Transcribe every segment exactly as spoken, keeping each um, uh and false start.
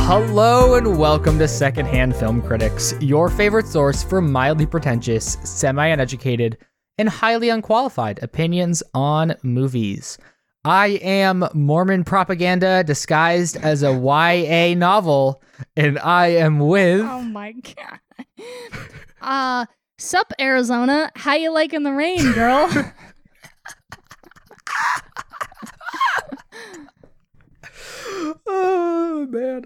Hello and welcome to Secondhand Film Critics, your favorite source for mildly pretentious, semi-uneducated, and highly unqualified opinions on movies. I am Mormon propaganda disguised as a Y A novel, and I am with... Oh my god. Uh, sup, Arizona? How you liking the rain, girl? Oh man.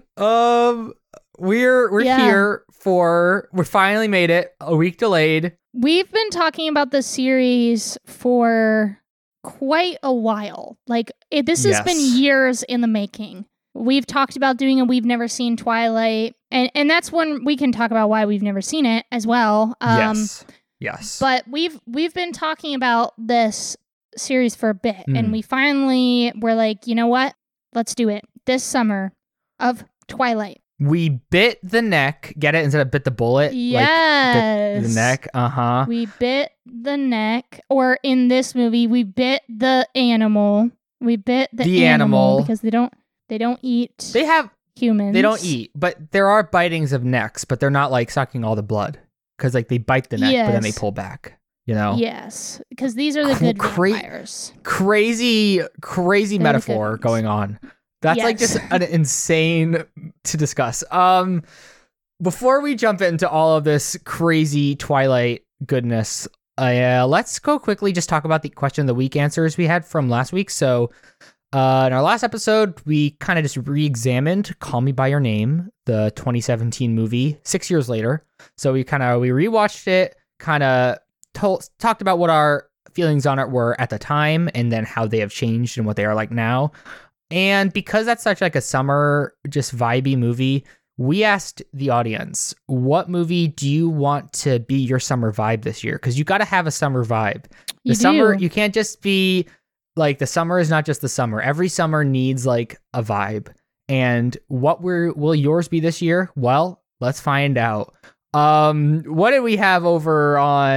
Um we're we're Yeah. here for we finally made it. A week delayed. We've been talking about this series for quite a while. Like, it, this has Yes. been years in the making. We've talked about doing a We've Never Seen Twilight, and, and that's when we can talk about why we've never seen it as well. Um, yes. Yes. But we've we've been talking about this series for a bit, Mm. and we finally were like, you know what? Let's do it this summer of Twilight. we bit the neck. Get it? Instead of bit the bullet. Like, Yes. bit the neck. Uh-huh. We bit the neck, or in this movie, we bit the animal. We bit the, The animal. because they don't they don't eat They have humans. they don't eat, but there are bitings of necks, but they're not like sucking all the blood. Because like they bite the neck, but then they Yes. pull back. You know? Yes, because these are the Cra- good cra- vampires. Crazy, crazy They're the metaphor good ones. going on. That's like Yes. just an insane to discuss. Um, before we jump into all of this crazy Twilight goodness, uh, let's go quickly just talk about the question of the week answers we had from last week. So, uh, in our last episode, we kind of just re-examined "Call Me by Your Name," the twenty seventeen movie, six years later. So we kind of we rewatched it, kind of told talked about what our feelings on it were at the time, and then how they have changed and what they are like now. And because that's such like a summer, just vibey movie, we asked the audience, what movie do you want to be your summer vibe this year? Because you got to have a summer vibe. The You summer, do. you can't just be like, the summer is not just the summer. Every summer needs like a vibe. And what were, will yours be this year? Well, let's find out. Um, what did we have over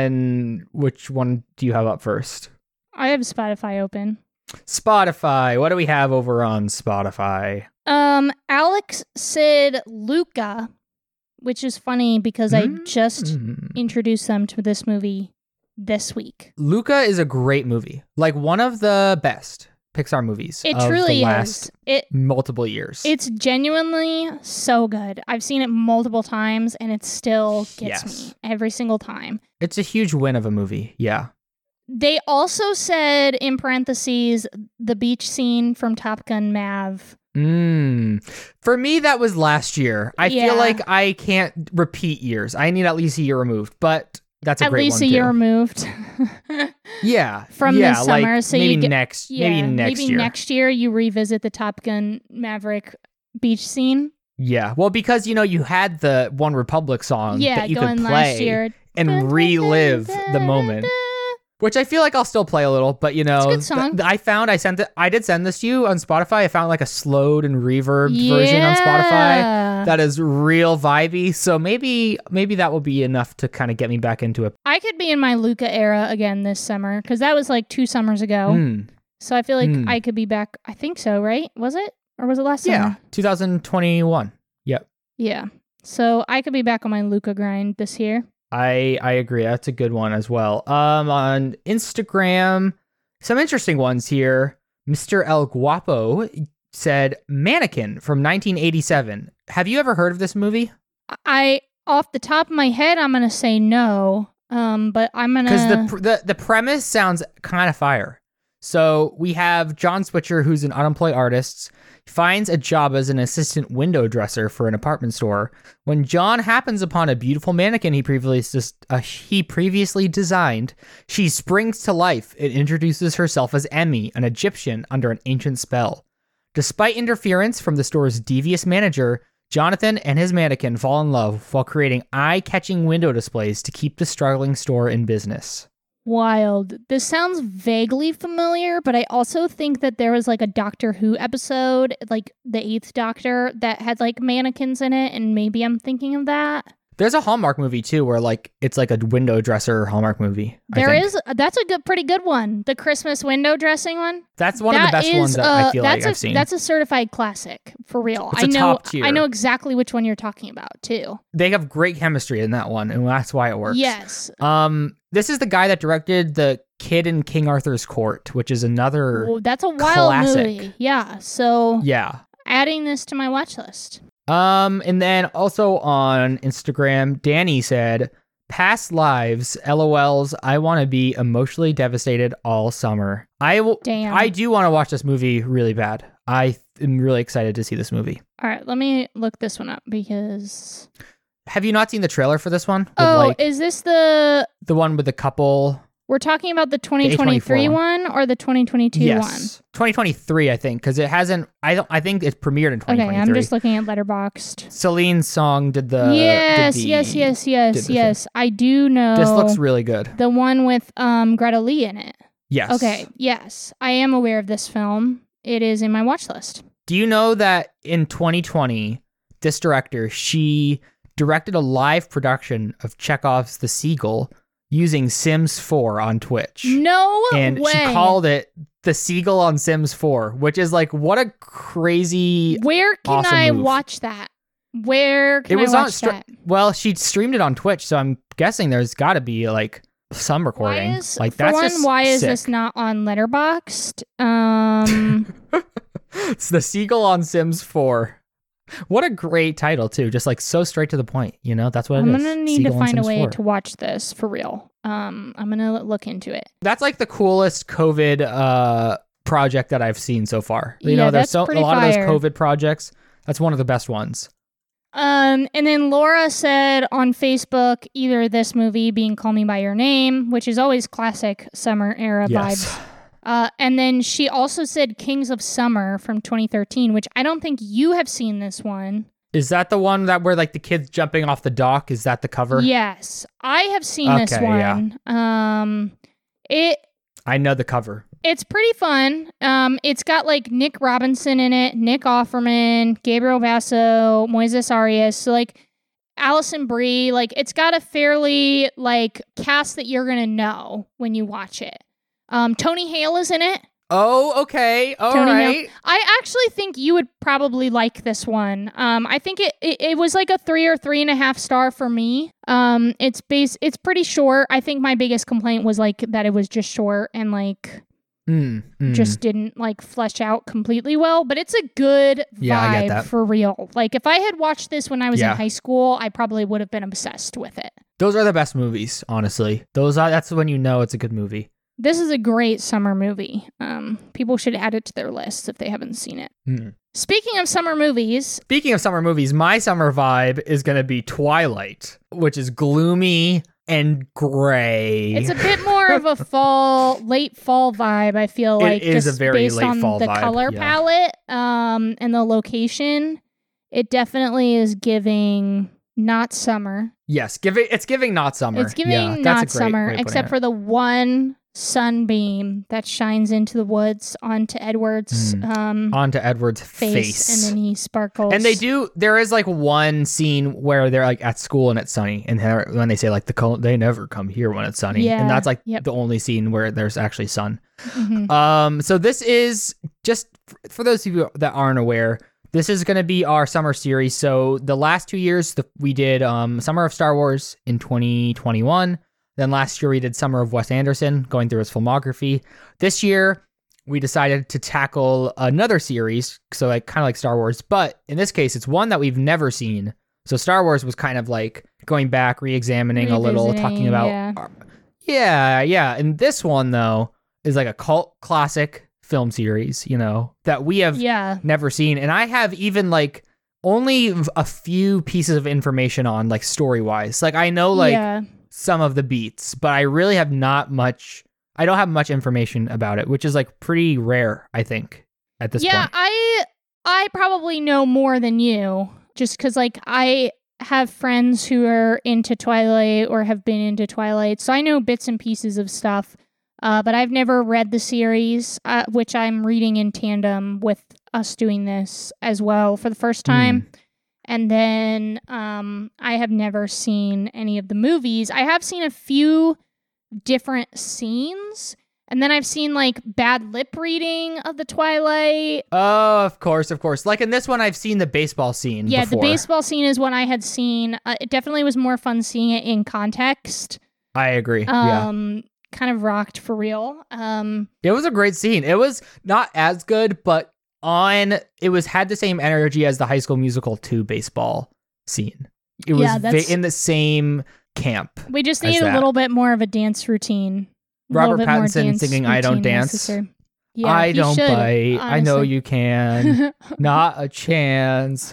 on, which one do you have up first? I have Spotify open. Spotify. What do we have over on Spotify? Um, Alex said Luca, which is funny because I just Mm. introduced them to this movie this week. Luca is a great movie. Like one of the best Pixar movies It of truly the last is. It multiple years. It's genuinely so good. I've seen it multiple times, and it still gets Yes. me every single time. It's a huge win of a movie. Yeah. They also said, in parentheses, the beach scene from Top Gun Mav. Mm. For me, that was last year. I Yeah. feel like I can't repeat years. I need at least a year removed, but that's a At great least one a year too. removed. Yeah. from yeah, this summer, like so maybe you get- next, yeah, maybe next maybe year. next year you revisit the Top Gun Maverick beach scene. Yeah. Well, because you know you had the One Republic song yeah, that you going could last play year. and relive the moment. Which I feel like I'll still play a little, but you know, It's a good song. th- I found I sent it. I did send this to you on Spotify. I found like a slowed and reverbed version on Spotify Yeah. that is real vibey. So maybe maybe that will be enough to kind of get me back into it. I could be in my Luca era again this summer because that was like two summers ago. Mm, So I feel like Mm. I could be back. I think so, right? Was it? Or was it last yeah, summer? twenty twenty-one. Yep, Yeah. So I could be back on my Luca grind this year. I I agree. That's a good one as well. Um, on Instagram, some interesting ones here. Mister El Guapo said Mannequin from nineteen eighty-seven. Have you ever heard of this movie? I, off the top of my head, I'm going to say no. Um, but I'm going Because the, to. pr- the the premise sounds kind of fire. So we have John Switcher, who's an unemployed artist, finds a job as an assistant window dresser for an apartment store. When John happens upon a beautiful mannequin he previously uh, he previously designed, she springs to life and introduces herself as Emmy, an Egyptian under an ancient spell. Despite interference from the store's devious manager, Jonathan and his mannequin fall in love while creating eye-catching window displays to keep the struggling store in business. Wild. This sounds vaguely familiar, but I also think that there was like a Doctor Who episode, like the Eighth Doctor, that had like mannequins in it, and maybe I'm thinking of that. There's a Hallmark movie too, where like it's like a window dresser Hallmark movie. I There think. is that's a good, pretty good one. The Christmas window dressing one. That's one That of the best is, ones that uh, I feel that's like a, I've seen. That's a certified classic for real. It's I a know. top tier. I know exactly which one you're talking about too. They have great chemistry in that one, and that's why it works. Yes. Um, this is the guy that directed The Kid in King Arthur's Court, which is another. Well, that's a wild classic. movie. Yeah. So Yeah. adding this to my watch list. Um, and then also on Instagram, Danny said, "Past lives, LOLs. I want to be emotionally devastated all summer. I will. Damn. I do want to watch this movie really bad. I am really excited to see this movie. All right. Let me look this one up because. Have you not seen the trailer for this one? With, Oh, like, is this the? the one with the couple. We're talking about the twenty twenty-three A twenty-four one or the twenty twenty-two Yes, twenty twenty-three, I think, because it hasn't. I don't. I think it premiered in one? twenty Okay, twenty-three. I'm just looking at Letterboxd. Celine Song did the. yes, did the- yes, yes, did yes, the yes. I do know. This looks really good. the one with um Greta Lee in it. Yes. Okay, yes, I am aware of this film. It is in my watch list. Do you know that in twenty twenty, this director, she directed a live production of Chekhov's The Seagull using Sims four on Twitch. No and way. she called it The Seagull on Sims four, which is like, what a crazy. Where can awesome I move. watch that? Where can It was I on. watch Stra- that? well, she streamed it on Twitch, so I'm guessing there's got to be like some recording. Why is, like for that's one, just why is sick. this not on Letterboxd? Um, It's The Seagull on Sims four. What a great title too, just like so straight to the point. You know, that's what I'm it is. gonna need Seagull to on find a Sims way four. to watch this for real. Um, I'm gonna look into it. That's like the coolest COVID uh project that I've seen so far. You Yeah, know, there's that's so a pretty lot fire. of those COVID projects. That's one of the best ones. Um, and then Laura said on Facebook either this movie being Call Me by Your Name, which is always classic summer era Yes. vibes. Uh, and then she also said Kings of Summer from twenty thirteen, which I don't think you have seen this one. Is that the one that where like the kids jumping off the dock? Is that the cover? Yes, I have seen this Okay, yeah. one. Um, it I know the cover. it's pretty fun. Um, it's got like Nick Robinson in it, Nick Offerman, Gabriel Basso, Moises Arias, so like Allison Brie. Like it's got a fairly like cast that you're gonna know when you watch it. Um, Tony Hale is in it. Oh, okay. All Tony Hale. right. I actually think you would probably like this one. Um, I think it, it it was like a three or three and a half star for me. Um, it's base it's pretty short. I think my biggest complaint was like that it was just short and like Mm, mm. just didn't like flesh out completely well. But it's a good Yeah, I get vibe that. for real. Like if I had watched this when I was Yeah. in high school, I probably would have been obsessed with it. Those are the best movies, honestly. Those are that's when you know it's a good movie. This is a great summer movie. Um, people should add it to their lists if they haven't seen it. Mm. Speaking of summer movies, Speaking of summer movies, my summer vibe is going to be Twilight, which is gloomy and gray. it's a bit more of a fall, late fall vibe. I feel It like is just a very based late on fall the vibe, color yeah. palette, um, and the location. It definitely is giving not summer. Yes, giving it's giving not summer. It's giving yeah, that's a not great summer, way of putting except it. for the one sunbeam that shines into the woods onto Edward's Mm. um, onto Edward's face, face. and then he sparkles. And they do. There is like one scene where they're like at school and it's sunny, and they're- when they say like the col- they never come here when it's sunny, Yeah, and that's like yep. the only scene where there's actually sun. Mhm. Um, so this is just f- for those of you that aren't aware. This is going to be our summer series. So the last two years, the, we did um, Summer of Star Wars in twenty twenty-one. Then last year we did Summer of Wes Anderson, going through his filmography. This year we decided to tackle another series, so like kind of like Star Wars, but in this case it's one that we've never seen. So Star Wars was kind of like going back, re-examining a little, talking Revisiting, about yeah. yeah, yeah. And this one though is like a cult classic film series, you know, that we have Yeah. never seen. And I have even like only a few pieces of information on like story wise. Like I know like yeah. some of the beats, but I really have not much. I don't have much information about it, which is like pretty rare, I think, at this yeah, point. I I probably know more than you just because like I have friends who are into Twilight or have been into Twilight, so I know bits and pieces of stuff. Uh, but I've never read the series, uh, which I'm reading in tandem with us doing this as well for the first time. And then um, I have never seen any of the movies. I have seen a few different scenes. And then I've seen like bad lip reading of the Twilight. Oh, of course, of course. Like in this one, I've seen the baseball scene. Yeah, before. The baseball scene is one I had seen. Uh, it definitely was more fun seeing it in context. I agree. yeah. Um, kind of rocked for real. Um, It was a great scene. It was not as good, but on it was had the same energy as the High School Musical two baseball scene. It was Yeah, va- that's- in the same camp. we just As need a that. little bit more of a dance routine. A little Robert bit more Pattinson dance singing "I Don't routine Dance." necessary. Yeah, I he don't should, bite. I know honestly. you can. Not a chance.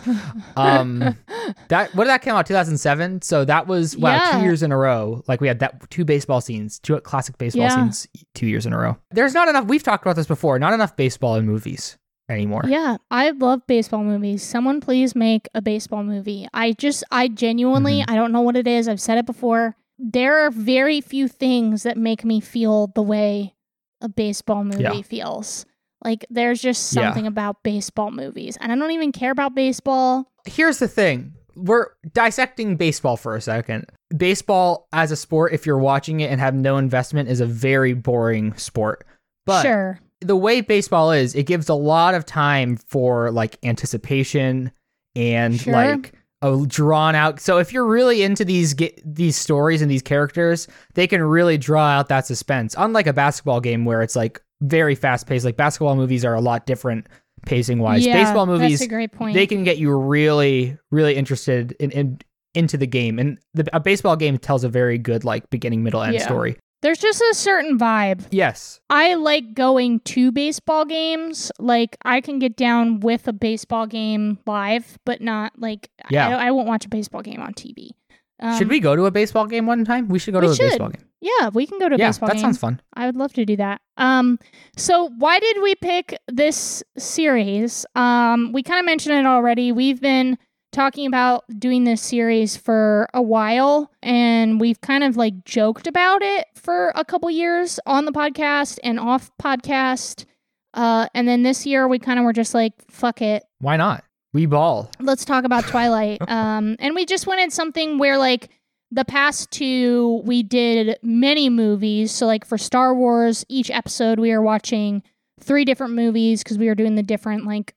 Um, that what did that come out? two thousand seven. So that was wow, Yeah. two years in a row. Like we had that two baseball scenes, two classic baseball Yeah. scenes, two years in a row. There's not enough. We've talked about this before. Not enough baseball in movies anymore. Yeah, I love baseball movies. Someone please make a baseball movie. I just, I genuinely, Mm-hmm. I don't know what it is. I've said it before. There are very few things that make me feel the way a baseball movie Yeah. feels. Like there's just Yeah. something about baseball movies. And I don't even care about baseball. Here's the thing. We're dissecting baseball for a second. Baseball as a sport, if you're watching it and have no investment, is a very boring sport. But Sure. the way baseball is, it gives a lot of time for like anticipation and Sure. like a drawn out. So if you're really into these ge- these stories and these characters, they can really draw out that suspense. Unlike a basketball game where it's like very fast paced. Like basketball movies are a lot different pacing wise. Yeah, Baseball movies, that's a great point. they can get you really really interested in, in into the game. And the, a baseball game tells a very good like beginning, middle, end Yeah. story. There's just a certain vibe. Yes. I like going to baseball games. Like I can get down with a baseball game live, but not like Yeah. I, I won't watch a baseball game on T V. Um, Should we go to a baseball game one time? We should go we to a should. baseball game. Yeah, we can go to a Yeah, baseball that game. sounds fun. I would love to do that. Um, so why did we pick this series? Um, we kind of mentioned it already. We've been talking about doing this series for a while, and we've kind of like joked about it for a couple years on the podcast and off podcast. Uh, and then this year we kind of were just like, fuck it. Why not? We ball. Let's talk about Twilight. Um, and we just wanted something where like the past two, we did many movies. So like for Star Wars, each episode we were watching three different movies because we were doing the different like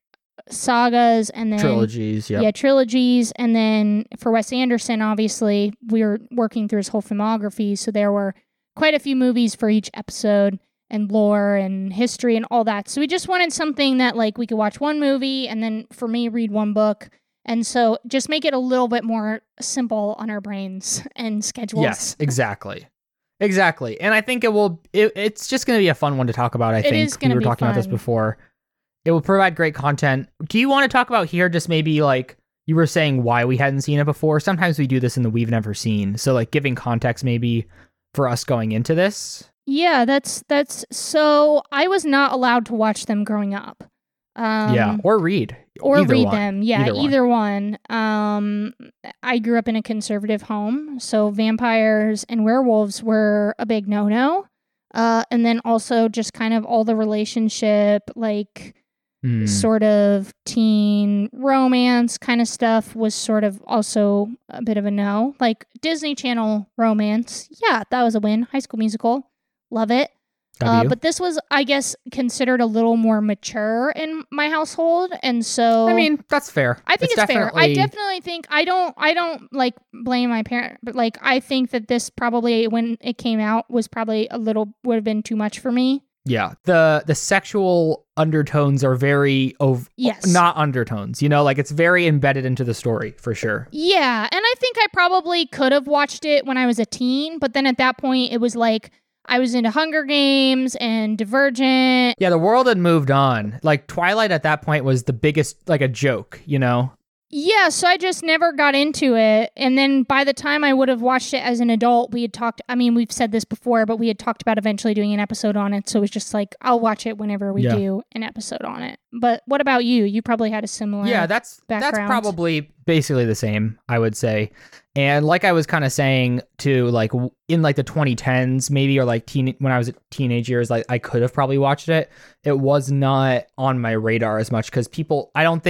sagas and then Trilogies, yep. yeah, trilogies. And then for Wes Anderson, obviously, we were working through his whole filmography. So there were quite a few movies for each episode and lore and history and all that. So we just wanted something that like we could watch one movie and then for me read one book. And so just make it a little bit more simple on our brains and schedules. Yes, exactly. Exactly. And I think it will, it, it's just going to be a fun one to talk about, I It think. is gonna we were be talking about this fun. before. It will provide great content. Do you want to talk about here just maybe like you were saying why we hadn't seen it before? Sometimes we do this in the we've never seen. So like giving context maybe for us going into this. Yeah, that's that's so I was not allowed to watch them growing up. Um yeah. Or read. or Either read one. them. Yeah, Either either, one. one. Um, I grew up in a conservative home, so vampires and werewolves were a big no-no. Uh, and then also just kind of all the relationship, like Hmm. sort of teen romance kind of stuff was sort of also a bit of a no. Like Disney Channel romance, yeah, that was a win. High School Musical, love it. Uh, W. but this was, I guess, considered a little more mature in my household, and so I mean, that's fair. I think it's, fair. I definitely- definitely think I don't, I don't like blame my parent, but like I think that this probably when it came out was probably a little would have been too much for me. Yeah, the the sexual undertones are very ov- Yes. not undertones. You know, like it's very embedded into the story for sure. Yeah, and I think I probably could have watched it when I was a teen, but then at that point it was like I was into Hunger Games and Divergent. Yeah, the world had moved on. Like Twilight at that point was the biggest, like a joke. You know. Yeah, so I just never got into it. And then by the time I would have watched it as an adult, we had talked, I mean, we've said this before, but we had talked about eventually doing an episode on it. So it was just like, I'll watch it whenever we Yeah. do an episode on it. But what about you? You probably had a similar. Yeah, that's that's background. probably basically the same, I would say. And like I was kind of saying to like w- in like the twenty tens maybe or like teen when I was at teenage years, like I could have probably watched it. It was not on my radar as much because people, I don't think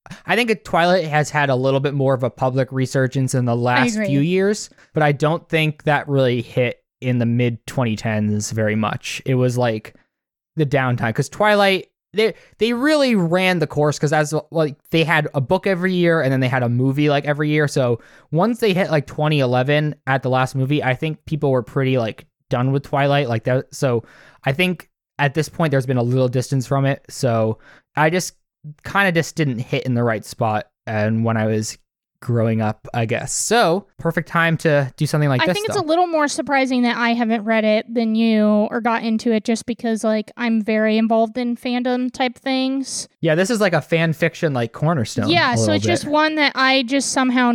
I think Twilight has had a little bit more of a public resurgence in the last agree. few years, but I don't think that really hit in the mid twenty tens very much. It was like the downtime because Twilight, they they really ran the course because as like they had a book every year and then they had a movie like every year. So once they hit like twenty eleven at the last movie, I think people were pretty like done with Twilight like that. So I think at this point there's been a little distance from it. So I just kind of just didn't hit in the right spot and when I was growing up, I guess. So perfect time to do something like I this. I think though. it's a little more surprising that I haven't read it than you or got into it just because like I'm very involved in fandom type things. Yeah, this is like a fan fiction like cornerstone. Yeah, so it's bit. just one that I just somehow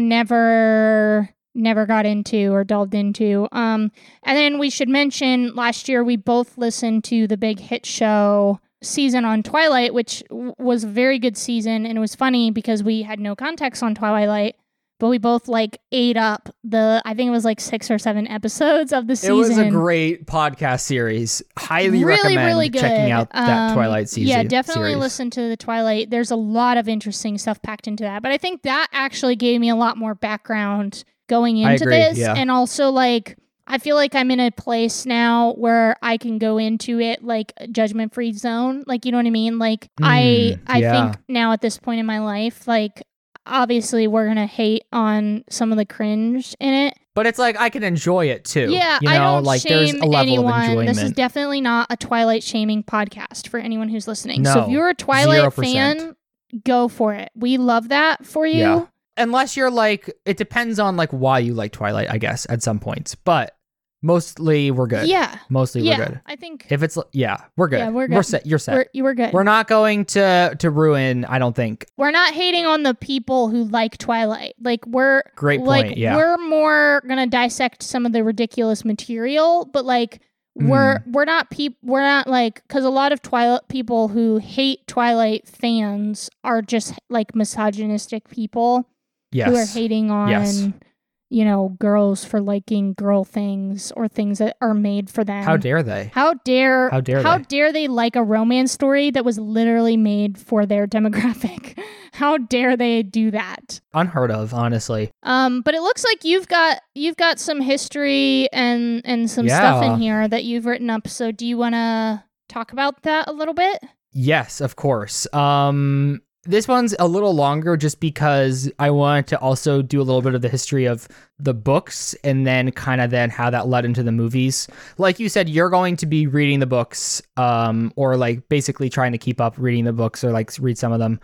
never never got into or delved into. Um and then we should mention last year we both listened to the big hit show season on Twilight, which w- was a very good season, and it was funny because we had no context on Twilight, but we both like ate up the I think it was like six or seven episodes of the season. It was a great podcast series. Highly really, recommend really good. checking out that um, Twilight season. Yeah, definitely series. listen to the Twilight. There's a lot of interesting stuff packed into that, but I think that actually gave me a lot more background going into agree, this, yeah. and also like I feel like I'm in a place now where I can go into it like judgment free zone. Like, you know what I mean? Like mm, I, I yeah. think now at this point in my life, like obviously we're going to hate on some of the cringe in it. But it's like I can enjoy it too. Yeah, you know? I don't like shame there's a level anyone. of enjoyment. This is definitely not a Twilight shaming podcast for anyone who's listening. No, so if you're a Twilight zero percent. fan, go for it. We love that for you. Yeah. Unless you're like, it depends on like why you like Twilight, I guess, at some points. But mostly we're good. Yeah. Mostly yeah, we're good. I think. If it's, yeah, we're good. Yeah, we're good. We're set. You're set. We're, you were good. We're not going to to ruin, I don't think. We're not hating on the people who like Twilight. Like we're Great point, like yeah. we're more gonna dissect some of the ridiculous material, but like we're Mm. we're not peop we're not like because a lot of Twilight people who hate Twilight fans are just like misogynistic people Yes. who are hating on Yes. you know girls for liking girl things or things that are made for them. How dare they? How dare How dare how they? dare they like a romance story that was literally made for their demographic? How dare they do that? Unheard of, honestly. Um, but it looks like you've got you've got some history and and some Yeah. stuff in here that you've written up. So do you want to talk about that a little bit? Yes, of course. Um, this one's a little longer just because I wanted to also do a little bit of the history of the books and then kind of then how that led into the movies. Like you said, you're going to be reading the books um, or like basically trying to keep up reading the books or like read some of them.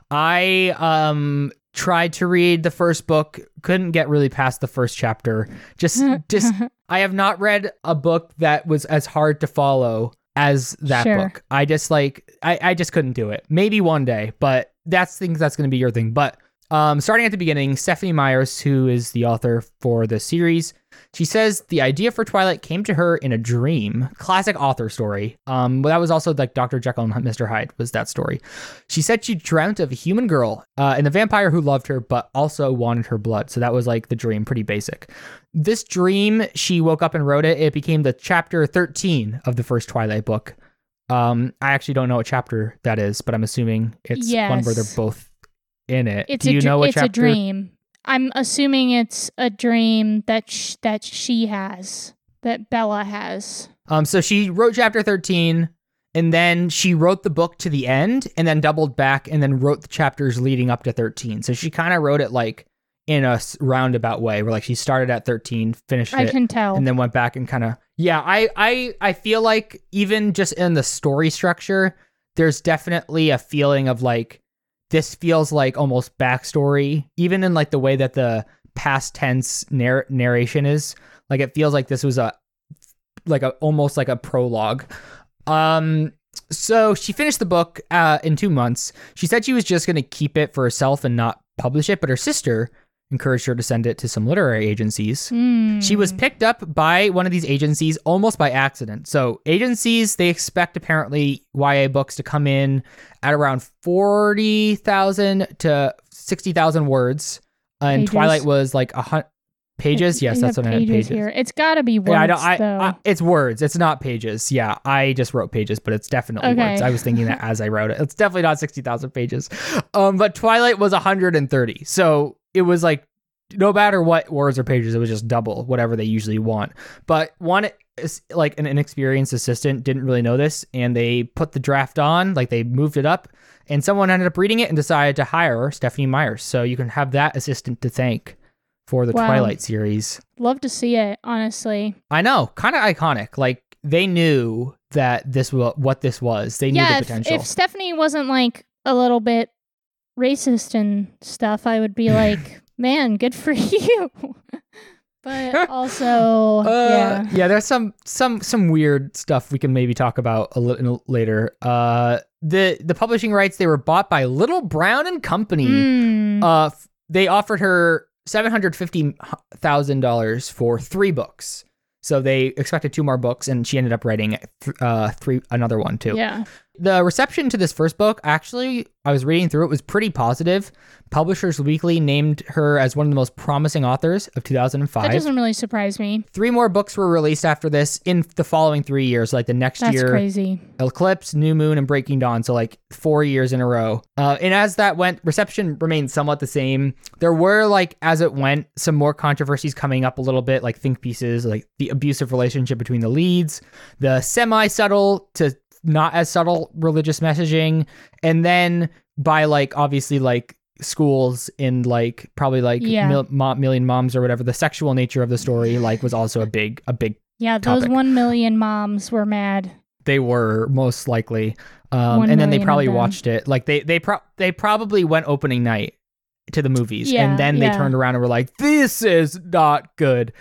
I um, tried to read the first book, couldn't get really past the first chapter. Just, just I have not read a book that was as hard to follow as that Sure. book. I just like I, I just couldn't do it. Maybe one day, but that's things that's going to be your thing. But um, starting at the beginning, Stephanie Myers, who is the author for the series, she says the idea for Twilight came to her in a dream. Classic author story. Um, but that was also like Doctor Jekyll and Mister Hyde was that story. She said she dreamt of a human girl uh, and a vampire who loved her, but also wanted her blood. So that was like the dream, pretty basic. This dream, she woke up and wrote it. It became the chapter thirteen of the first Twilight book. Um, I actually don't know what chapter that is, but I'm assuming it's one where they're Yes. both in it. It's Do a you dr- know what it's chapter? a dream. I'm assuming it's a dream that sh- that she has, that Bella has. Um, so she wrote chapter thirteen, and then she wrote the book to the end, and then doubled back, and then wrote the chapters leading up to thirteen. So she kind of wrote it like in a s- roundabout way, where like she started at thirteen, finished I it, can tell. and then went back and kind of yeah. I I I feel like even just in the story structure, there's definitely a feeling of like this feels like almost backstory, even in like the way that the past tense narr- narration is. Like it feels like this was a like a almost like a prologue. Um, so she finished the book uh, in two months. She said she was just going to keep it for herself and not publish it, but her sister encouraged her to send it to some literary agencies. Mm. She was picked up by one of these agencies almost by accident. So agencies, they expect apparently Y A books to come in at around forty thousand to sixty thousand words. And Pages. Twilight was like a hundred Pages? Yes, I that's have what I meant. pages Pages. here. It's got to be words, Yeah, I don't. I, though. I, it's words. It's not pages. Yeah, I just wrote pages, but it's definitely Okay. words. I was thinking that as I wrote it. It's definitely not sixty thousand pages. Um, but Twilight was one hundred thirty, so it was like no matter what words or pages, it was just double whatever they usually want. But one is like an inexperienced assistant didn't really know this, and they put the draft on, like they moved it up, and someone ended up reading it and decided to hire her, Stephanie Myers. So you can have that assistant to thank for the Wow. Twilight series. Love to see it, honestly. I know, kind of iconic. Like they knew that this was what this was. They knew Yeah, the if, potential. if Stephanie wasn't like a little bit racist and stuff, I would be like, man, good for you. But also, uh, yeah. yeah, there's some some some weird stuff we can maybe talk about a little later. Uh, the the publishing rights, they were bought by Little Brown and Company. Mm. Uh, f- they offered her seven hundred fifty thousand dollars for three books. So they expected two more books, and she ended up writing th- uh, three another one too. Yeah. The reception to this first book, actually, I was reading through it, was pretty positive. Publishers Weekly named her as one of the most promising authors of two thousand five. That doesn't really surprise me. Three more books were released after this in the following three years, like the next That's year. crazy. Eclipse, New Moon, and Breaking Dawn. So like four years in a row. Uh, and as that went, reception remained somewhat the same. There were like, as it went, some more controversies coming up a little bit, like think pieces, like the abusive relationship between the leads, the semi-subtle to not as subtle religious messaging. And then by like, obviously like schools in like probably like Yeah. mil- mo- Million Moms or whatever, the sexual nature of the story like was also a big, a big Yeah, those topic. one million moms were mad. They were most likely, um, One and then they million of probably them. watched it. Like they they pro- they probably went opening night to the movies, Yeah, and then they yeah. turned around and were like, "This is not good."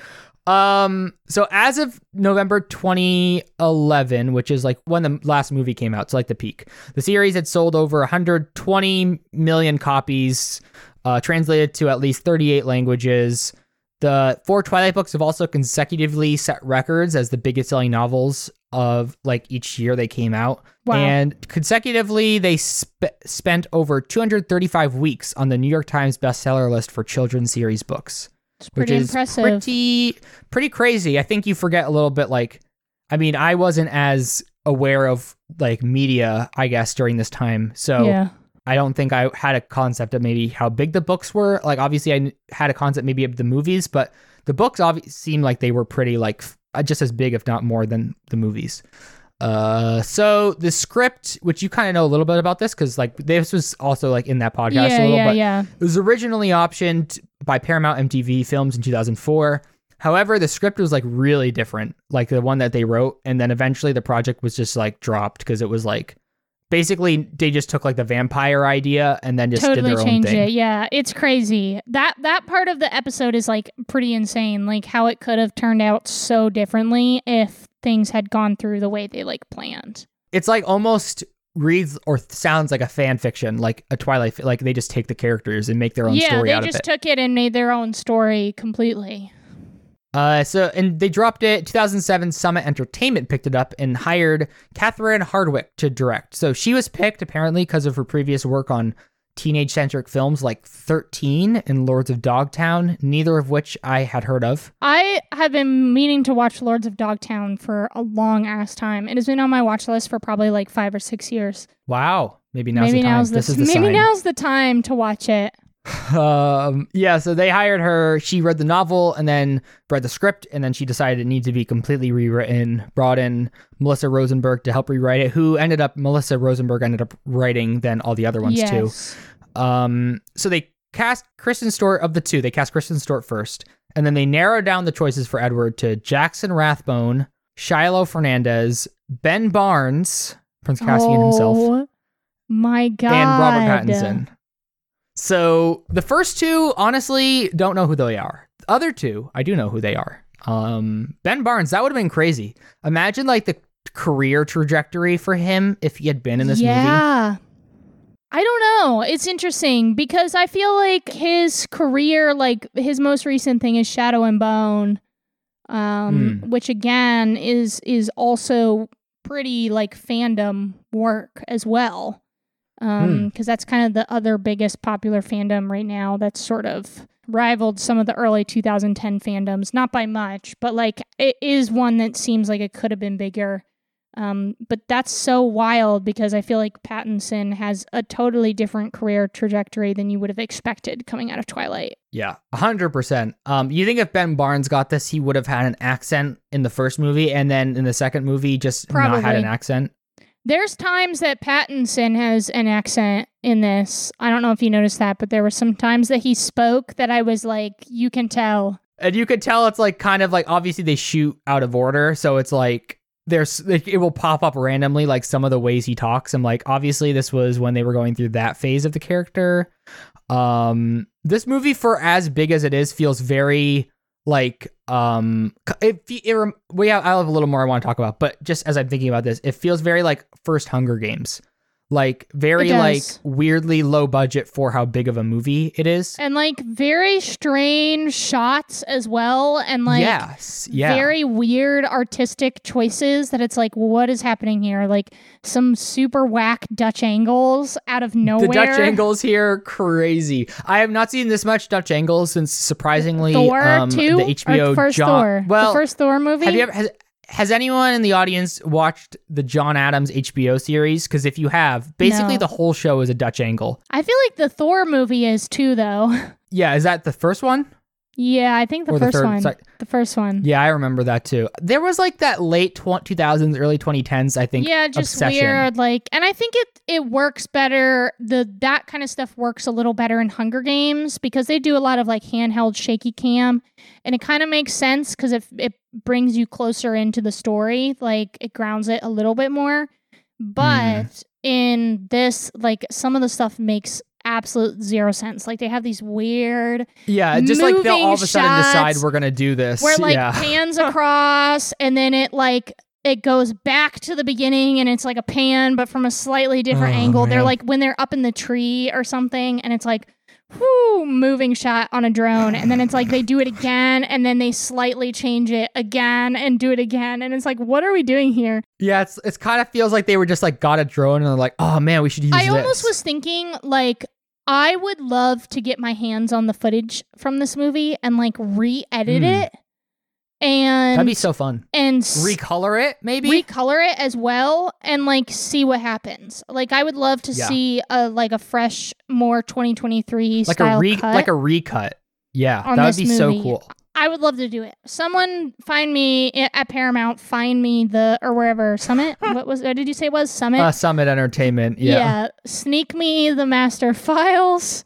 Um, so as of November twenty eleven, which is like when the last movie came out, so like the peak, the series had sold over one hundred twenty million copies, uh, translated to at least thirty-eight languages. The four Twilight books have also consecutively set records as the biggest selling novels of like each year they came out. Wow. And consecutively, they sp- spent over two hundred thirty-five weeks on the New York Times bestseller list for children's series books. It's pretty which is impressive. pretty pretty crazy. I think you forget a little bit. Like, I mean, I wasn't as aware of like media, I guess, during this time, so yeah. I don't think I had a concept of maybe how big the books were. Like, obviously, I kn- had a concept maybe of the movies, but the books obviously seemed like they were pretty like f- uh, just as big, if not more, than the movies. Uh, so the script, which you kind of know a little bit about this, because like this was also like in that podcast Yeah, a little, yeah, but yeah. it was originally optioned by Paramount M T V Films in two thousand four. However, the script was like really different, like the one that they wrote, and then eventually the project was just like dropped because it was like basically they just took like the vampire idea and then just Totally did their own changed thing. it. Yeah, it's crazy. That that part of the episode is like pretty insane. Like how it could have turned out so differently if things had gone through the way they like planned. It's like almost reads or sounds like a fan fiction, like a Twilight. Like they just take the characters and make their own yeah, story they out just of it. took it and made their own story completely. Uh, so and they dropped it. two thousand seven, Summit Entertainment picked it up and hired Catherine Hardwicke to direct. So she was picked apparently because of her previous work on teenage-centric films like thirteen and Lords of Dogtown, neither of which I had heard of. I have been meaning to watch Lords of Dogtown for a long ass time. It has been on my watch list for probably like five or six years. Wow, maybe now's maybe the time. now's the this is the maybe sign. now's the time to watch it. Um, yeah, so they hired her. She read the novel and then read the script, and then she decided it needed to be completely rewritten. Brought in Melissa Rosenberg to help rewrite it, who ended up, Melissa Rosenberg ended up writing then all the other ones yes. too. Um, so they cast Kristen Stewart of the two. They cast Kristen Stewart first, and then they narrowed down the choices for Edward to Jackson Rathbone, Shiloh Fernandez, Ben Barnes, Prince Cassian oh, himself, my God. and Robert Pattinson. So the first two, honestly, don't know who they are. The other two, I do know who they are. Um, Ben Barnes, that would have been crazy. Imagine like the career trajectory for him if he had been in this yeah. movie. Yeah. I don't know. It's interesting because I feel like his career, like his most recent thing is Shadow and Bone, um, Mm. which again is is also pretty like fandom work as well. Um, because that's kind of the other biggest popular fandom right now that's sort of rivaled some of the early two thousand ten fandoms, not by much, but like it is one that seems like it could have been bigger. Um, but that's so wild because I feel like Pattinson has a totally different career trajectory than you would have expected coming out of Twilight. Yeah, one hundred percent. Um, you think if Ben Barnes got this, he would have had an accent in the first movie and then in the second movie just Probably. not had an accent? There's times that Pattinson has an accent in this. I don't know if you noticed that, but there were some times that he spoke that I was like, you can tell. And you could tell it's like kind of like, obviously they shoot out of order. So it's like, there's like, it will pop up randomly, like some of the ways he talks. I'm like, obviously this was when they were going through that phase of the character. Um, this movie, for as big as it is, feels very like, um, it, it, we have, I have a little more I want to talk about, but just as I'm thinking about this, it feels very like first Hunger Games. Like very like weirdly low budget for how big of a movie it is. And like very strange shots as well. And like yes, yeah. very weird artistic choices that it's like, what is happening here? Like some super whack Dutch angles out of nowhere. The Dutch angles here, crazy. I have not seen this much Dutch angles since surprisingly Thor um, two? the H B O or first John. Thor. Well, the first Thor movie. Have you ever? Has, Has anyone in the audience watched the John Adams H B O series? Because if you have, basically No. the whole show is a Dutch angle. I feel like the Thor movie is too, though. Yeah, is that the first one? Yeah, I think the Or the first third- one. sorry. The first one. Yeah, I remember that too. There was like that late two thousands, early twenty tens, I think. Yeah, just obsession. weird. Like, and I think it it works better. The that kind of stuff works a little better in Hunger Games because they do a lot of like handheld shaky cam, and it kind of makes sense because it it brings you closer into the story. Like, it grounds it a little bit more. But mm. in this, like, some of the stuff makes absolute zero sense. Like, they have these weird yeah just like they'll all of a sudden decide we're gonna do this where like yeah. pans across and then it like it goes back to the beginning and it's like a pan but from a slightly different oh, angle. man. They're like when they're up in the tree or something and it's like whoo, moving shot on a drone, and then it's like they do it again and then they slightly change it again and do it again, and it's like, what are we doing here? Yeah, it's it's kind of feels like they were just like got a drone and they're like, oh man, we should use I this. almost was thinking like I would love to get my hands on the footage from this movie and like re-edit Mm. it and That'd be so fun. and s- Recolor it, maybe? recolor it as well and like see what happens. Like I would love to Yeah. see a like a fresh, more twenty twenty-three like style a re cut like a recut. Yeah, on that would this be so movie. cool. I would love to do it. Someone find me i- at Paramount. Find me the or wherever Summit. What was? What did you say it was Summit? Uh, Summit Entertainment. Yeah. Sneak me the master files.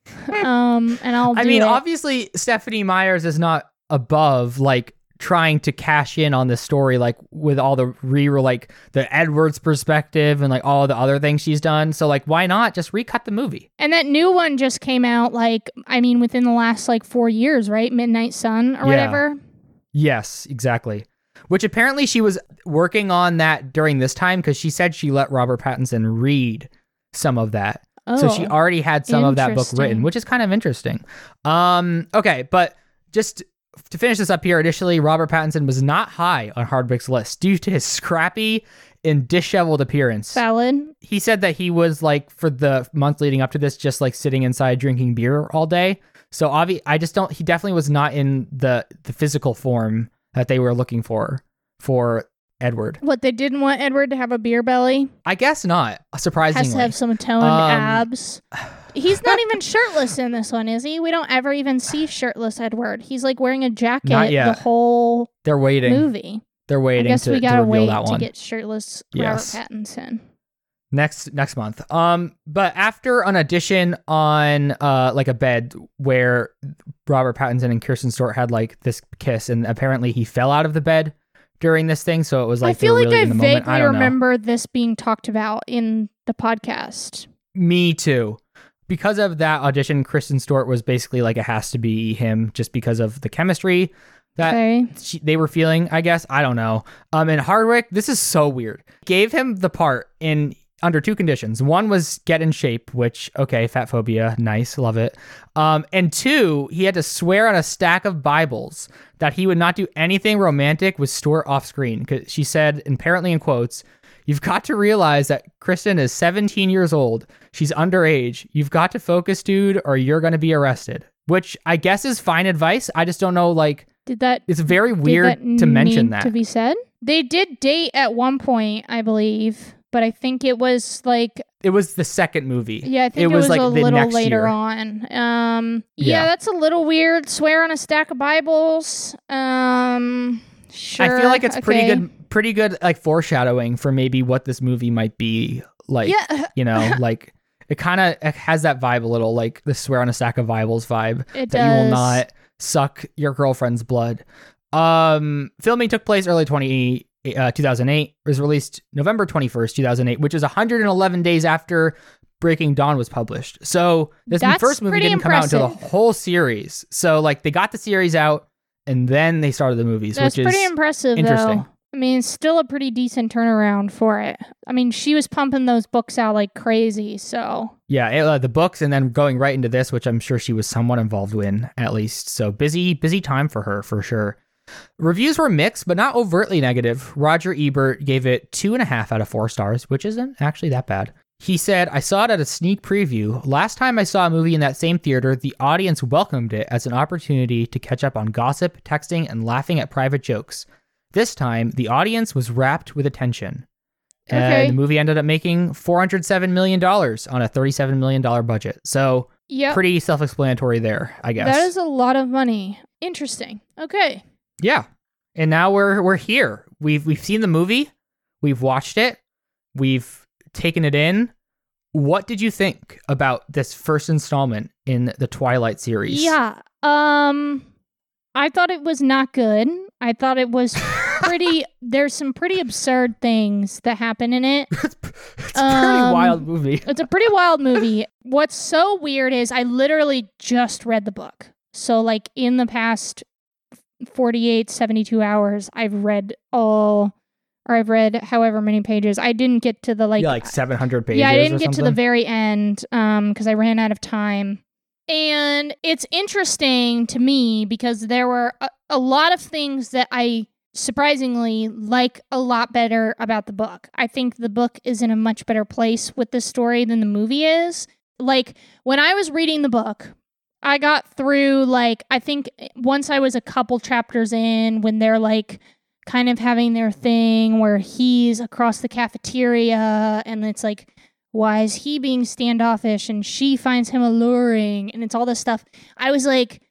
um, and I'll. Do I mean, it. obviously, Stephanie Myers is not above like trying to cash in on this story, like with all the re like the Edwards perspective and like all the other things she's done. So like, why not just recut the movie? And that new one just came out, like, I mean, within the last, like, four years, right? Midnight Sun or Yeah. whatever. Yes, exactly. Which apparently she was working on that during this time because she said she let Robert Pattinson read some of that. Oh, So she already had some of that book written, interesting. which is kind of interesting. Um, okay, but just to finish this up here, initially, Robert Pattinson was not high on Hardwick's list due to his scrappy and disheveled appearance. Valid. He said that he was like, for the month leading up to this, just like sitting inside drinking beer all day. So obvi- I just don't, he definitely was not in the, the physical form that they were looking for, for Edward. What, they didn't want Edward to have a beer belly? I guess not, surprisingly. Has to have some toned Um, abs. He's not even shirtless in this one, is he? We don't ever even see shirtless Edward. He's like wearing a jacket Not yet. the whole They're waiting. movie. They're I waiting guess to, we to gotta reveal wait that to one. get shirtless Yes. Robert Pattinson. next next month. Um, but after an audition on uh like a bed where Robert Pattinson and Kirsten Stewart had like this kiss, and apparently he fell out of the bed during this thing, so it was like I feel they were like really I in the moment. I vaguely don't know. remember this being talked about in the podcast. Me too. Because of that audition, Kristen Stewart was basically like, it has to be him just because of the chemistry that Okay. she, they were feeling, I guess. I don't know. Um, and Hardwick, this is so weird. Gave him the part in under two conditions. One was get in shape, which, okay, fat phobia, nice, love it. Um, and two, he had to swear on a stack of Bibles that he would not do anything romantic with Stewart off screen. Because she said, apparently in quotes, "You've got to realize that Kristen is seventeen years old. She's underage. You've got to focus, dude, or you're going to be arrested." which I guess is fine advice. I just don't know, like, Did that it's very did weird that to mention need that. to be said? They did date at one point, I believe, but I think it was like It was the second movie. yeah, I think It it was, was, like, a the little next later year. on. Um, yeah, Yeah. that's a little weird. Swear on a stack of Bibles. Um, sure. I feel like it's pretty okay. good, pretty good, like foreshadowing for maybe what this movie might be like. Yeah, You know, like it kind of has that vibe a little, like the swear on a stack of Bibles vibe. it that does. you will not suck your girlfriend's blood. Um, filming took place early twenty, uh, two thousand eight. It was released November twenty-first, two thousand eight, which is one hundred eleven days after Breaking Dawn was published. So this That's first movie pretty didn't come out until the impressive. whole series. So like they got the series out and then they started the movies, That's which pretty is impressive, interesting. though. I mean, it's still a pretty decent turnaround for it. I mean, she was pumping those books out like crazy, so yeah, it, uh, the books and then going right into this, which I'm sure she was somewhat involved in at least. So busy, busy time for her for sure. Reviews were mixed, but not overtly negative. Roger Ebert gave it two and a half out of four stars, which isn't actually that bad. He said, I saw it at a sneak preview. Last time I saw a movie in that same theater, the audience welcomed it as an opportunity to catch up on gossip, texting, and laughing at private jokes. This time, the audience was wrapped with attention. Okay. And the movie ended up making four hundred seven million dollars on a thirty-seven million dollars budget. So yeah, pretty self-explanatory there, I guess. that is a lot of money. Interesting. Okay. Yeah. And now we're we're here. We've we've seen the movie. We've watched it. We've taken it in. What did you think about this first installment in the Twilight series? Yeah. Um, I thought it was not good. I thought it was pretty. There's some pretty absurd things that happen in it. it's, it's a Um, pretty wild movie. It's a pretty wild movie. What's so weird is I literally just read the book. So like in the past forty-eight, seventy-two hours, I've read all, or I've read however many pages. I didn't get to the like, yeah, like seven hundred pages. yeah, I didn't or get to the something. very end um because I ran out of time. And it's interesting to me because there were a, a lot of things that I surprisingly like a lot better about the book. I think the book is in a much better place with the story than the movie is. Like when I was reading the book, I got through like, I think once I was a couple chapters in when they're like kind of having their thing where he's across the cafeteria and it's like, why is he being standoffish and she finds him alluring and it's all this stuff. I was like,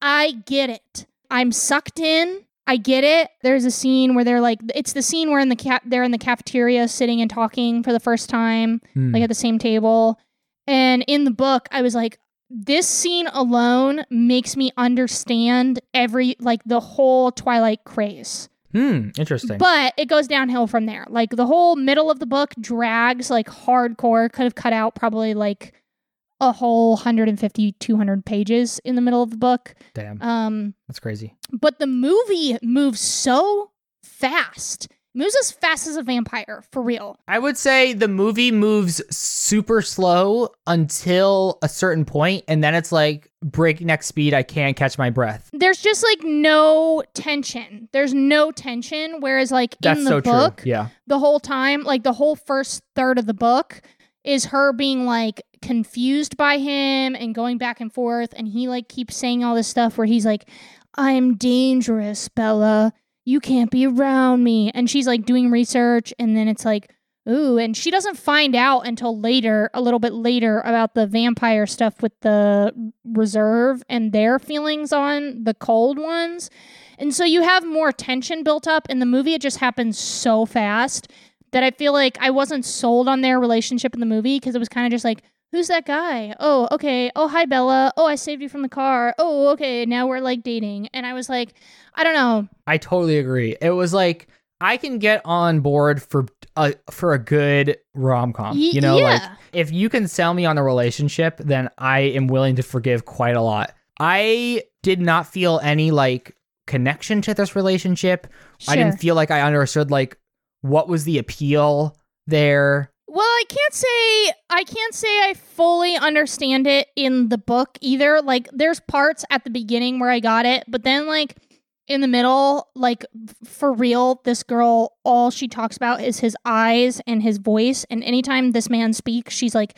I get it. I'm sucked in. I get it. There's a scene where they're like, it's the scene where in the ca- they're in the cafeteria sitting and talking for the first time, Hmm. like at the same table. And in the book, I was like, this scene alone makes me understand every, like the whole Twilight craze. Hmm, interesting. But it goes downhill from there. Like the whole middle of the book drags like hardcore. Could have cut out probably like a whole one hundred fifty, two hundred pages in the middle of the book. Damn, Um, that's crazy. but the movie moves so fast. Moves as fast as a vampire, for real. I would say the movie moves super slow until a certain point, and then it's like breakneck speed. I can't catch my breath. There's just like no tension. There's no tension. Whereas like That's in the so book, true. Yeah. the whole time, like the whole first third of the book is her being like confused by him and going back and forth. And he like keeps saying all this stuff where he's like, I'm dangerous, Bella. You can't be around me. And she's like doing research. And then it's like, ooh. And she doesn't find out until later, a little bit later, about the vampire stuff with the reserve and their feelings on the cold ones. And so you have more tension built up. In the movie, it just happens so fast that I feel like I wasn't sold on their relationship in the movie because it was kind of just like, who's that guy? Oh, okay. Oh, hi, Bella. Oh, I saved you from the car. Oh, okay. Now we're like dating. And I was like, I don't know. I totally agree. It was like I can get on board for a for a good rom-com. Y- You know, yeah. like if you can sell me on a relationship, then I am willing to forgive quite a lot. I did not feel any like connection to this relationship. Sure. I didn't feel like I understood like what was the appeal there. Well, I can't say I can't say I fully understand it in the book either. Like there's parts at the beginning where I got it, but then like in the middle, like f- for real, this girl, all she talks about is his eyes and his voice. And anytime this man speaks, she's like,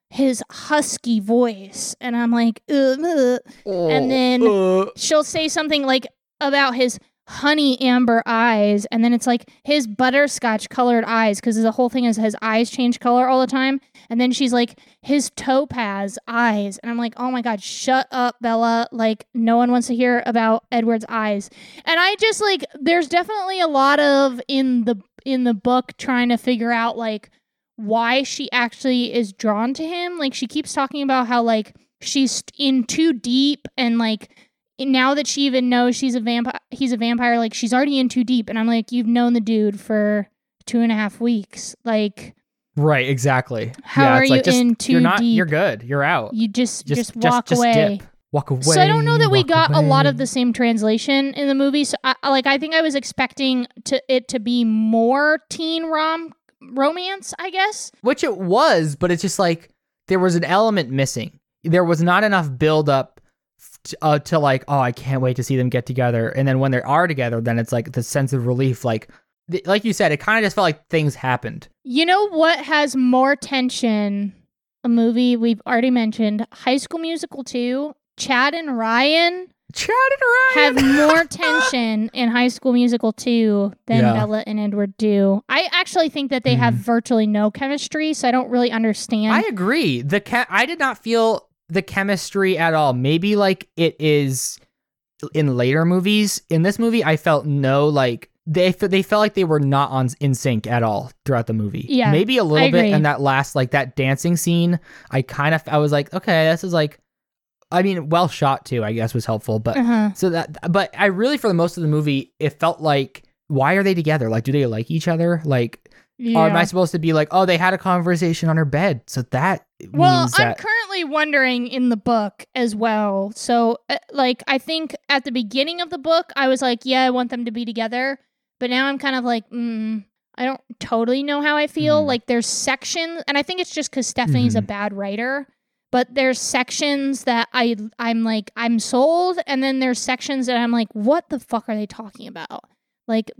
his husky voice, and I'm like, ugh, ugh. Oh, And then uh, she'll say something like about his honey amber eyes, and then it's like his butterscotch colored eyes, because the whole thing is his eyes change color all the time. And then she's like, his topaz eyes, and I'm like, oh my god, shut up, Bella, like no one wants to hear about Edward's eyes. And I just like, there's definitely a lot of in the in the book trying to figure out like why she actually is drawn to him. Like she keeps talking about how like she's in too deep, and like now that she even knows she's a vampire, he's a vampire, like she's already in too deep. And I'm like, you've known the dude for two and a half weeks. Like, right, exactly. how yeah, are it's you like, just, in too you're not, deep? You're good. You're out. You just just, just walk just, away. Just dip. Walk away. So I don't know that we walk got away. a lot of the same translation in the movie. So I, like I think I was expecting to it to be more teen rom romance, I guess. Which it was, but it's just like there was an element missing. There was not enough build up to, uh, to like, oh, I can't wait to see them get together. And then when they are together, then it's like the sense of relief. Like, th- like you said, it kind of just felt like things happened. You know what has more tension? A movie we've already mentioned, High School Musical two. Chad and Ryan Chad and Ryan have more tension in High School Musical two than Yeah. Bella and Edward do. I actually think that they have Mhm. virtually no chemistry, so I don't really understand. I agree. The ca- I did not feel the chemistry at all. Maybe like it is in later movies. In this movie, I felt no like they f- they felt like they were not on in sync at all throughout the movie. Yeah, maybe a little I bit. agree. And that last like that dancing scene, I kind of I was like, okay, this is like, I mean, well shot too. I guess was helpful, but uh-huh. so that. But I really, for the most of the movie, it felt like, why are they together? Like, do they like each other? Like. Yeah. Or am I supposed to be like, oh, they had a conversation on her bed, so that Well, means I'm that currently wondering in the book as well. So, uh, like, I think at the beginning of the book, I was like, yeah, I want them to be together. But now I'm kind of like, mm, I don't totally know how I feel. Mm. Like, there's sections, and I think it's just because Stephanie's a Mhm. bad writer. But there's sections that I I'm like I'm sold, and then there's sections that I'm like, what the fuck are they talking about? Like,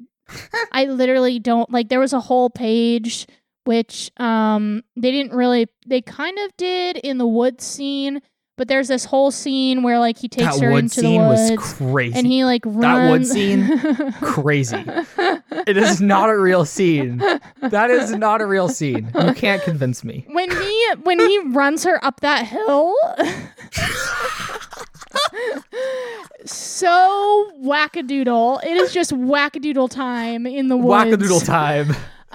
I literally don't like. There was a whole page which um they didn't really. They kind of did in the woods scene, but there's this whole scene where like he takes that her wood into scene the was woods crazy. and he like runs. That wood scene, crazy. It is not a real scene. That is not a real scene. You can't convince me. When he when he runs her up that hill. So wackadoodle. It is just wackadoodle time in the woods. Wackadoodle time.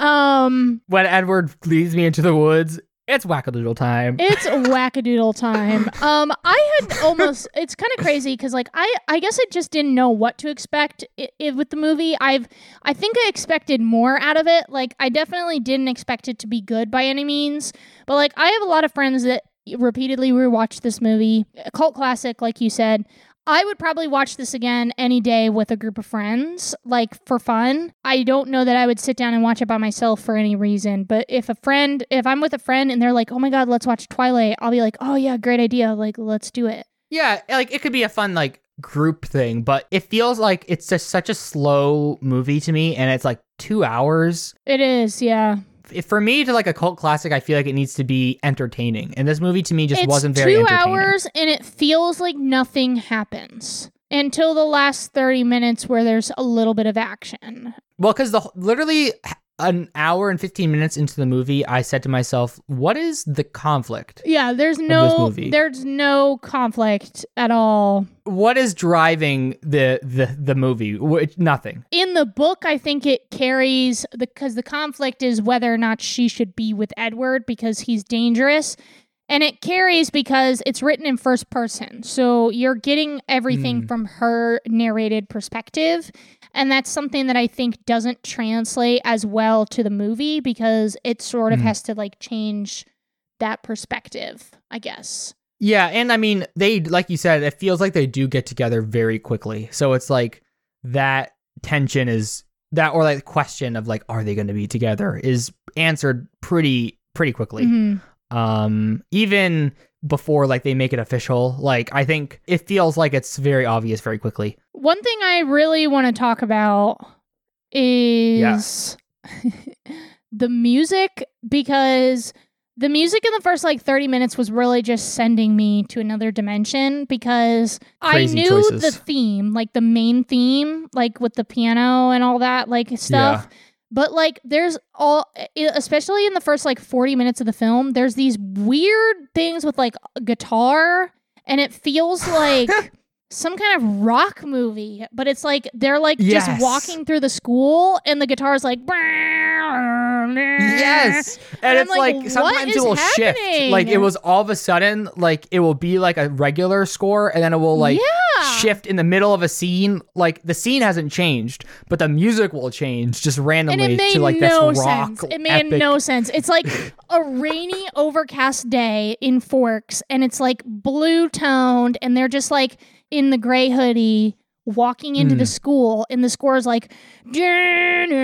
Um, When Edward leads me into the woods, it's wackadoodle time. it's wackadoodle time. Um, I had almost. It's kind of crazy because, like, I, I guess I just didn't know what to expect i i with the movie. I've, I think I expected more out of it. Like, I definitely didn't expect it to be good by any means. But like, I have a lot of friends that repeatedly rewatch this movie, a cult classic, like you said. I would probably watch this again any day with a group of friends, like for fun. I don't know that I would sit down and watch it by myself for any reason. But if a friend, if I'm with a friend and they're like, oh my God, let's watch Twilight, I'll be like, oh yeah, great idea. Like, let's do it. Yeah, like it could be a fun like group thing, but it feels like it's just such a slow movie to me, and it's like two hours. It is, yeah. If, for me to like a cult classic, I feel like it needs to be entertaining, and this movie to me just It's wasn't very two entertaining. hours and it feels like nothing happens until the last thirty minutes where there's a little bit of action. Well, because the literally an hour and fifteen minutes into the movie, I said to myself, "What is the conflict? Yeah, there's this no movie. there's no conflict at all. What is driving the the the movie? Which, nothing." In the book, I think it carries the because the conflict is whether or not she should be with Edward because he's dangerous. And it carries because it's written in first person. So you're getting everything Mm. from her narrated perspective. And that's something that I think doesn't translate as well to the movie because it sort of Mm. has to like change that perspective, I guess. Yeah, and I mean, they like you said, it feels like they do get together very quickly. So it's like that tension is that, or like question of like, are they going to be together, is answered pretty pretty quickly. Mhm. Um, even before like they make it official, like I think it feels like it's very obvious very quickly. One thing I really want to talk about is the music because The music in the first like thirty minutes was really just sending me to another dimension because Crazy I knew choices. the theme, like the main theme, like with the piano and all that like stuff. Yeah. But like there's all, especially in the first like forty minutes of the film, there's these weird things with like guitar, and it feels like some kind of rock movie, but it's like they're like Yes. just walking through the school and the guitar is like Yes, and, And I'm it's like, like, what sometimes is it will shift. happening? Like it was all of a sudden, like it will be like a regular score, and then it will like Yeah. shift in the middle of a scene. Like the scene hasn't changed, but the music will change just And randomly it made to like no this rock. sense. It made epic- no sense. It's like a rainy, overcast day in Forks, and it's like blue toned, and they're just like in the gray hoodie walking into the Mm. school, and the score is like, and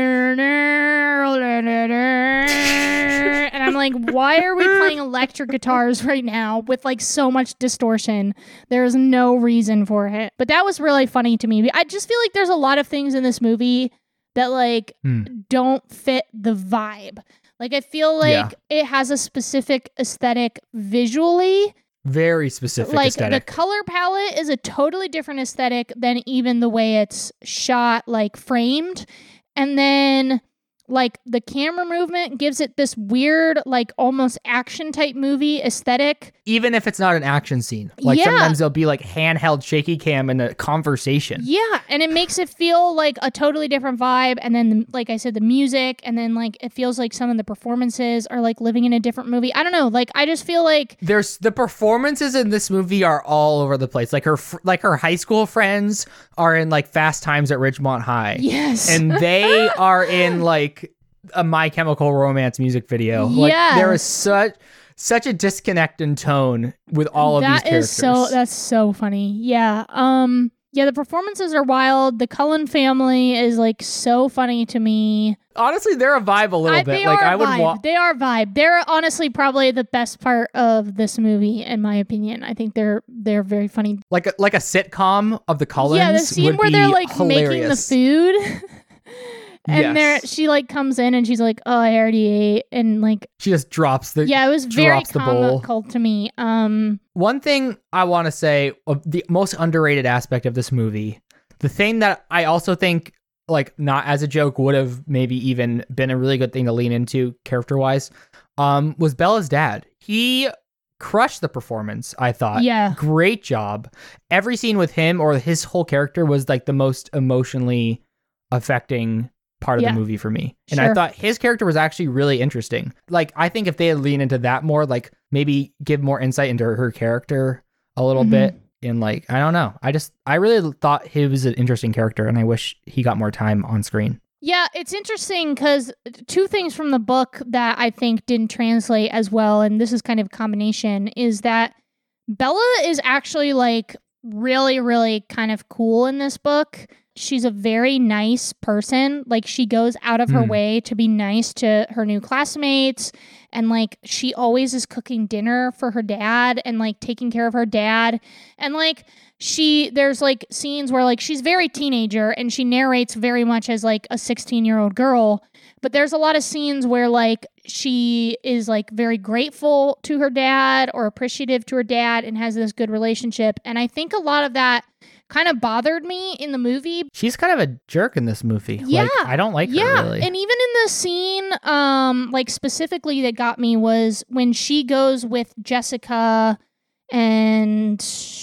I'm like, why are we playing electric guitars right now with like so much distortion? There is no reason for it. But that was really funny to me. I just feel like there's a lot of things in this movie that like Mm. don't fit the vibe. Like I feel like Yeah. it has a specific aesthetic visually. Very specific Like aesthetic. the color palette is a totally different aesthetic than even the way it's shot, like framed. And then like the camera movement gives it this weird, like almost action type movie aesthetic. Even if it's not an action scene, like Yeah. sometimes there'll be like handheld shaky cam in a conversation. Yeah, and it makes it feel like a totally different vibe. And then, like I said, the music, and then like it feels like some of the performances are like living in a different movie. I don't know. Like I just feel like There's the performances in this movie are all over the place. Like her, fr- like her high school friends are in like Fast Times at Ridgemont High, yes, and they are in like a My Chemical Romance music video. Like there is Yes. such such a disconnect in tone with all of these That characters. is so. That's so funny. Yeah. Um. Yeah. The performances are wild. The Cullen family is like so funny to me. Honestly, they're a vibe a little I, bit. they Like are I would vibe. wa- They are vibe. They're honestly probably the best part of this movie, in my opinion. I think they're they're very funny. like a, like a sitcom of the Cullens. Yeah, the scene would where be they're like hilarious. making the food. And there, Yes. she like comes in and she's like, "Oh, I already ate," and like, She just drops the. yeah, it was very drops the bowl. comical to me. Um, One thing I want to say, of the most underrated aspect of this movie, the thing that I also think, like, not as a joke, would have maybe even been a really good thing to lean into character wise, um, was Bella's dad. He crushed the performance, I thought. Yeah. Great job. Every scene with him or his whole character was like the most emotionally affecting part of Yeah. the movie for me. And I Sure. thought his character was actually really interesting. Like, I think if they had leaned into that more, like maybe give more insight into her character a little Mhm. bit. And like, I don't know. I just, I really thought he was an interesting character and I wish he got more time on screen. Yeah, it's interesting because two things from the book that I think didn't translate as well, and this is kind of a combination, is that Bella is actually like really, really kind of cool in this book. She's a very nice person. Like she goes out of her Hmm. way to be nice to her new classmates. And like she always is cooking dinner for her dad and like taking care of her dad. And like she, there's like scenes where like she's very teenager and she narrates very much as like a sixteen year old girl. But there's a lot of scenes where like she is like very grateful to her dad or appreciative to her dad and has this good relationship. And I think a lot of that kind of bothered me in the movie. She's kind of a jerk in this movie. Yeah. Like, I don't like Yeah, her really. and even in the scene, um, like specifically that got me was when she goes with Jessica and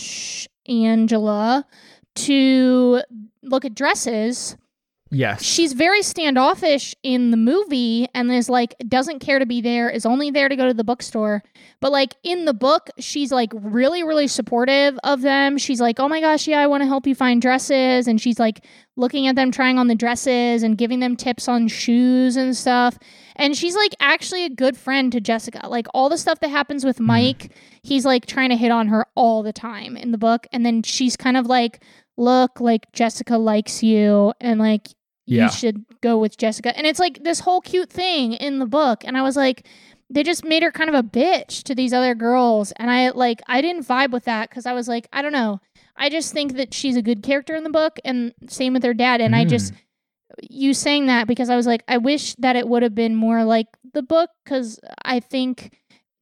Angela to look at dresses. yes. She's very standoffish in the movie and is like doesn't care to be there, is only there to go to the bookstore. But like in the book, she's like really, really supportive of them. She's like, "Oh my gosh, yeah, I want to help you find dresses." And she's like looking at them, trying on the dresses and giving them tips on shoes and stuff. And she's like actually a good friend to Jessica. Like all the stuff that happens with Mike, he's like trying to hit on her all the time in the book. And then she's kind of like, "Look, like Jessica likes you and like Yeah. you should go with Jessica." And it's like this whole cute thing in the book. And I was like, they just made her kind of a bitch to these other girls. And I like, I didn't vibe with that because I was like, I don't know. I just think that she's a good character in the book and same with her dad. And I just, you saying that because I was like, I wish that it would have been more like the book because I think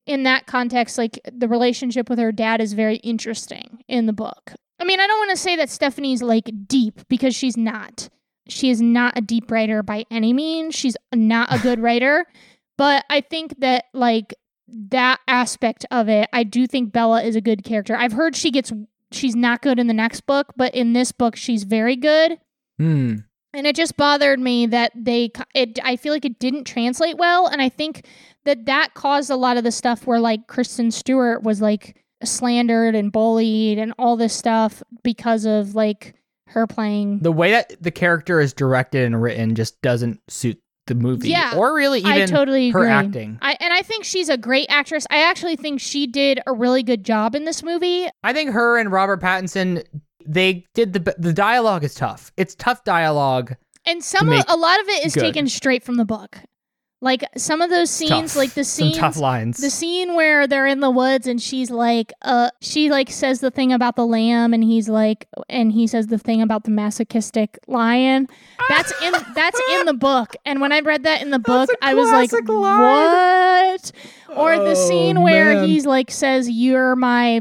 in that context, like the relationship with her dad is very interesting in the book. I mean, I don't want to say that Stephanie's like deep because she's not. She is not a deep writer by any means. She's not a good writer. But I think that like that aspect of it, I do think Bella is a good character. I've heard she gets, she's not good in the next book, but in this book, she's very good. Hmm. And it just bothered me that they, it, I feel like it didn't translate well. And I think that that caused a lot of the stuff where like Kristen Stewart was like slandered and bullied and all this stuff because of like her playing. The way that the character is directed and written just doesn't suit the movie. Yeah, or really even I totally her agree. acting. I, and I think she's a great actress. I actually think she did a really good job in this movie. I think her and Robert Pattinson, they did the the dialogue is tough. It's tough dialogue. And some of, a lot of it is good. taken straight from the book. Like some of those scenes, Tough. like the scenes, Some tough lines. the scene where they're in the woods and she's like, uh, she like says the thing about the lamb and he's like, and he says the thing about the masochistic lion. That's in, that's in the book. And when I read that in the book, I was like, line. what? Or the Oh, scene where man. he's like, says, you're my,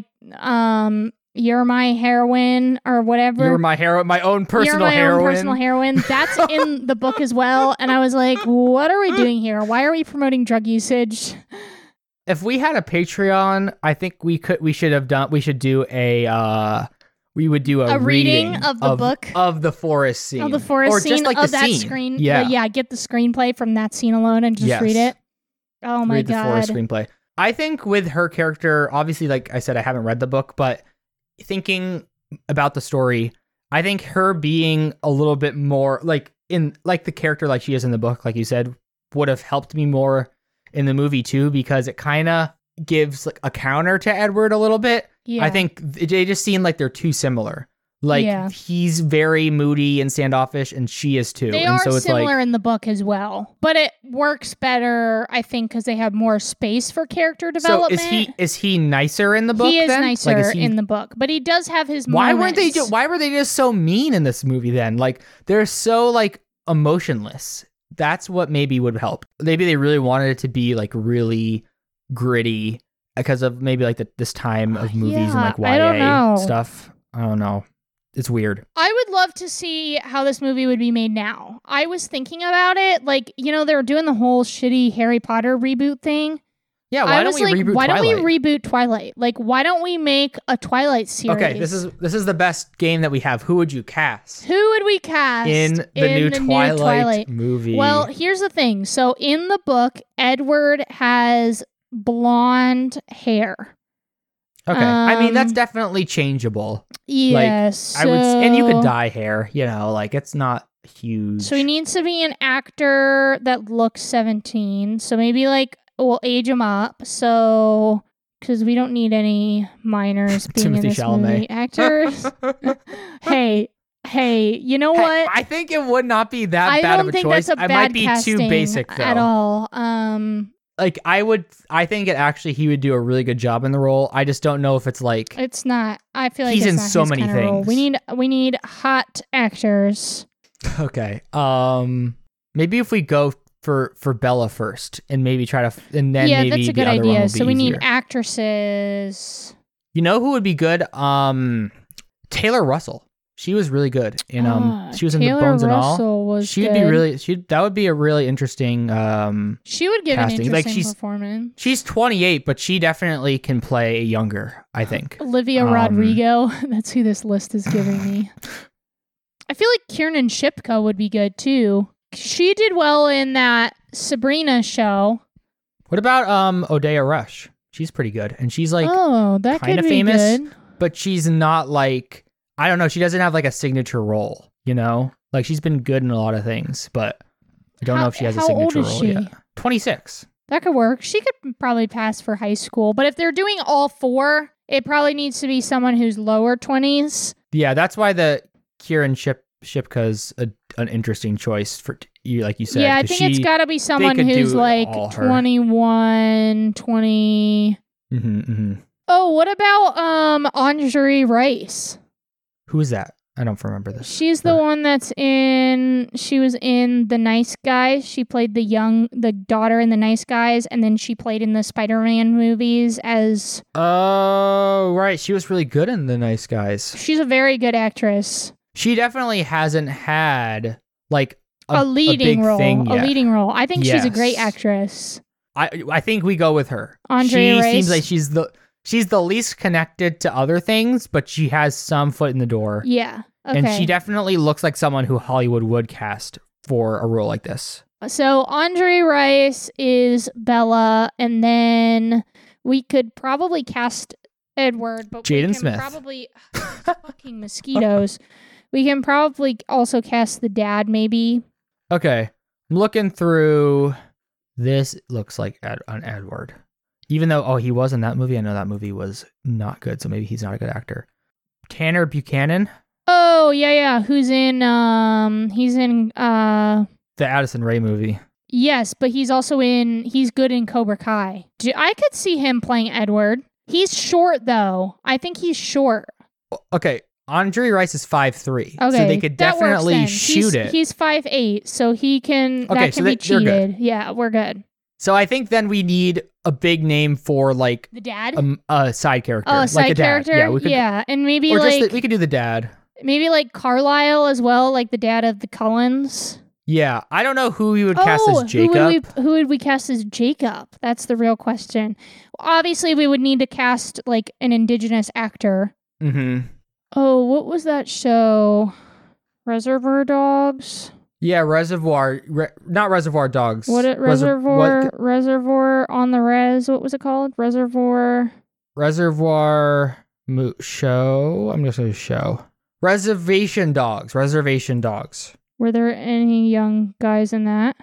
um, you're my heroine or whatever. You're my hero, my own personal You're my heroine. own personal heroine. That's in the book as well. And I was like, what are we doing here? Why are we promoting drug usage? If we had a Patreon, I think we could. We should have done. We should do a. Uh, we would do a, A reading of the book? of the forest scene Oh, the forest or scene just like of the that scene. screen. Yeah, uh, yeah. Get the screenplay from that scene alone and just Yes. read it. Oh my read the god. forest screenplay. I think with her character, obviously, like I said, I haven't read the book, but thinking about the story, I think her being a little bit more like in like the character like she is in the book, like you said, would have helped me more in the movie too, because it kind of gives like a counter to Edward a little bit. Yeah. I think they just seem like they're too similar. Like Yeah. he's very moody and standoffish, and she is too. They and are so it's similar like, in the book as well, but it works better, I think, because they have more space for character so development. is he is he nicer in the book? He is then? nicer Like, is he- in the book, but he does have his Why moments. weren't they? Ju- why were they just so mean in this movie? Then, like, they're so like emotionless. That's what maybe would help. Maybe they really wanted it to be like really gritty because of maybe like the, this time of movies and Yeah, like I don't Y know. A stuff. I don't know. It's weird. I would love to see how this movie would be made now. I was thinking about it, like, you know, they were doing the whole shitty Harry Potter reboot thing. Yeah. Why I don't was we like, reboot why Twilight? don't we reboot Twilight? Like, why don't we make a Twilight series? Okay, this is this is the best game that we have. Who would you cast Who would we cast in the, new, the Twilight Twilight movie? Well, here's the thing. So in the book, Edward has blonde hair. okay. I mean, that's um, definitely changeable. Yes. I would, s- and you could so- dye hair. You know, like it's not huge. So he needs to be an actor that looks seventeen. So maybe like we'll age him up. So because we don't need any minors being Timothy in this Chalamet. movie. Actors. hey, hey, you know Hey, what? I think it would not be that I bad don't of a think choice. that's a I bad might be casting too basic though. at all. Um, Like I would, I think it actually he would do a really good job in the role. I just don't know if it's like it's not. I feel like He's it's in not so his many kinda role. We things. need we need hot actors. okay. Um, maybe if we go for for Bella first, and maybe try to, f- and then yeah, maybe that's a the good other one idea. will So be we need easier. actresses. You know who would be good? Um, Taylor Russell. She was really good in um. Ah, she was in Taylor the Bones Russell and All. was She'd good. be really. She that would be a really interesting. Um, She would give casting. an Like, interesting she's- performance. she's twenty-eight, but she definitely can play younger. I think. Olivia Um, Rodrigo. That's who this list is giving me. I feel like Kiernan Shipka would be good too. She did well in that Sabrina show. What about um Odeya Rush? She's pretty good, and she's like, oh, that kinda could be famous. good. but she's not like I don't know. She doesn't have like a signature role, you know. Like she's been good in a lot of things, but I don't How- know if she has a how old signature is role she? yet. twenty-six. That could work. She could probably pass for high school. But if they're doing all four, it probably needs to be someone who's lower twenties. Yeah, that's why the Kieran Ship Shipka's a, an interesting choice for you, like you said. Yeah, I 'cause think she, it's got to be someone could who's do like all her. twenty-one, twenty. Mhm, mhm. Oh, what about um Anjali Rice? Who is that? I don't remember this. She's the Her. one that's in. She was in The Nice Guys. She played the young, the daughter in The Nice Guys, and then she played in the Spider-Man movies as. Oh, right. She was really good in The Nice Guys. She's a very good actress. She definitely hasn't had like a, A leading a big role. thing A yet. leading role. I think she's a great Yes. actress. I I think we go with her. Andrea she Rice. seems like she's the she's the least connected to other things, but she has some foot in the door. Yeah. Okay. And she definitely looks like someone who Hollywood would cast for a role like this. So Andre Rice is Bella, and then we could probably cast Edward, but we Jaden can Smith. probably fucking mosquitoes. We can probably also cast the dad, maybe. Okay. I'm looking through this. Looks like Ed, an Edward. Even though, oh, he was in that movie. I know that movie was not good, so maybe he's not a good actor. Tanner Buchanan, Oh yeah, yeah. Who's in? Um, he's in. Uh, the Addison Rae movie. yes, but he's also in. He's good in Cobra Kai. Do- I could see him playing Edward. He's short though. I think he's short. Okay. Andre Rice is five three. Okay, So they could that works definitely then. shoot he's, it. He's five eight, so he can. Okay, that so can be they- they're good. cheated. Yeah, we're good. So I think then we need a big name for like The dad. a, a side character. oh, a like side a dad. character. Yeah, we could. yeah, and maybe Or like just the, we could do the dad. maybe like Carlisle as well, like the dad of the Cullens. Yeah, I don't know who you would cast oh, as Jacob. Who would, we, who would we cast as Jacob? That's the real question. Obviously, we would need to cast like an indigenous actor. Mm-hmm. Oh, what was that show? Reservoir Dogs. Yeah, Reservoir, re, not Reservoir Dogs. What it Reser- Reservoir what- Reservoir on the Res? What was it called? Reservoir. Reservoir mo- show. I'm just gonna show Reservation Dogs. Reservation Dogs. Were there any young guys in that?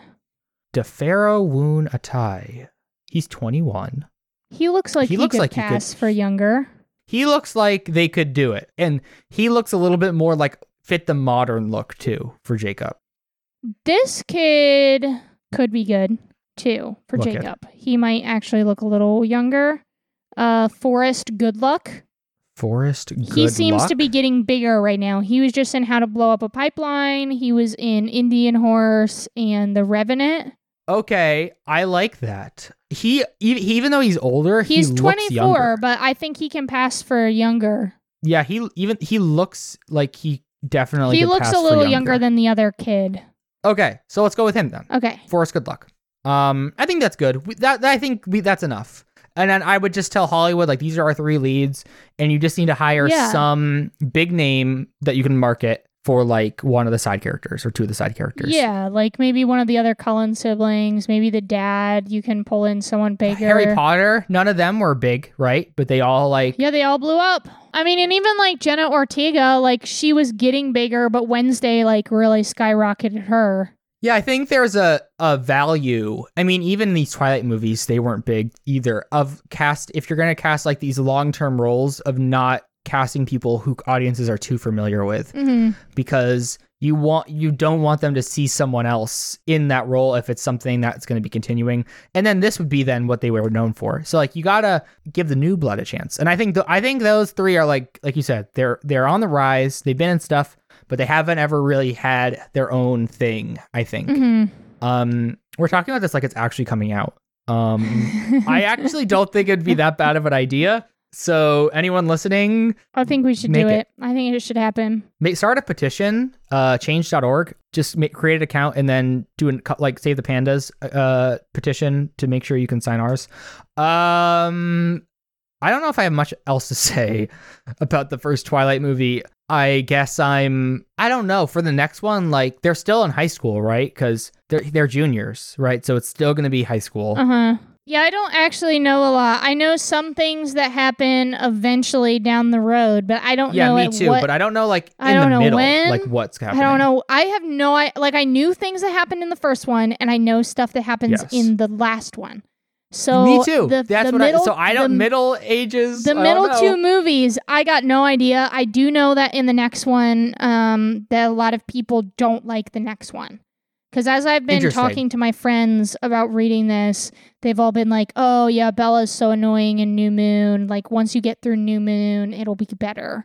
DeFaro Woon Atai. He's twenty-one. He looks like He he, looks could like he could- pass for younger. He looks like they could do it, and he looks a little bit more like fit the modern look too for Jacob. This kid could be good too for What kid? Jacob. He might actually look a little younger. Uh, Forrest Goodluck. Forrest Good He seems Luck? to be getting bigger right now. He was just in How to Blow Up a Pipeline. He was in Indian Horse and The Revenant. Okay, I like that. He, e- he even though he's older, He's he looks twenty-four, younger. but I think he can pass for younger. Yeah, he even he looks like he definitely. he could looks pass a for little younger than the other kid. Okay, so let's go with him then. Okay. Forrest Good Luck. Um, I think that's good. We, that I think we, that's enough. And then I would just tell Hollywood like these are our three leads, and you just need to hire Yeah. some big name that you can market for like one of the side characters or two of the side characters. Yeah, like maybe one of the other Cullen siblings, maybe the dad. You can pull in someone bigger. Harry Potter, none of them were big, right? But they all like Yeah, they all blew up. I mean, and even like Jenna Ortega, like she was getting bigger, but Wednesday like really skyrocketed her. Yeah, I think there's a, a value. I mean, even these Twilight movies, they weren't big either. Of cast, if you're going to cast like these long term roles, of not casting people who audiences are too familiar with, Mm-hmm. because you want you don't want them to see someone else in that role if it's something that's going to be continuing. And then this would be then what they were known for. So like you gotta give the new blood a chance. And I think th- I think those three are like like you said, they're they're on the rise. They've been in stuff, but they haven't ever really had their own thing, I think. Mm-hmm. Um, we're talking about this like it's actually coming out. Um, I actually don't think it'd be that bad of an idea. So anyone listening, I think we should Make do it. it. I think it should happen. make, start a petition, uh, change dot org. Just make, create an account and then do an like Save the Pandas uh petition to make sure you can sign ours. Um, I don't know if I have much else to say about the first Twilight movie. I guess I'm, I don't know, for the next one, like they're still in high school, right? Because they're they're juniors, right? So it's still going to be high school. Uh huh. Yeah, I don't actually know a lot. I know some things that happen eventually down the road, but I don't Yeah, know me at too. what. But I don't know, like I in don't the know middle, when. like what's I happening. don't know. I have no I like I knew things that happened in the first one, and I know stuff that happens Yes. in the last one. So Me too. The, That's the what middle, I. So I don't the, middle ages. the I don't middle know. two movies, I got no idea. I do know that in the next one, um, that a lot of people don't like the next one. Because as I've been Interesting. talking to my friends about reading this, they've all been like, "Oh yeah, Bella's so annoying in New Moon. Like once you get through New Moon, it'll be better."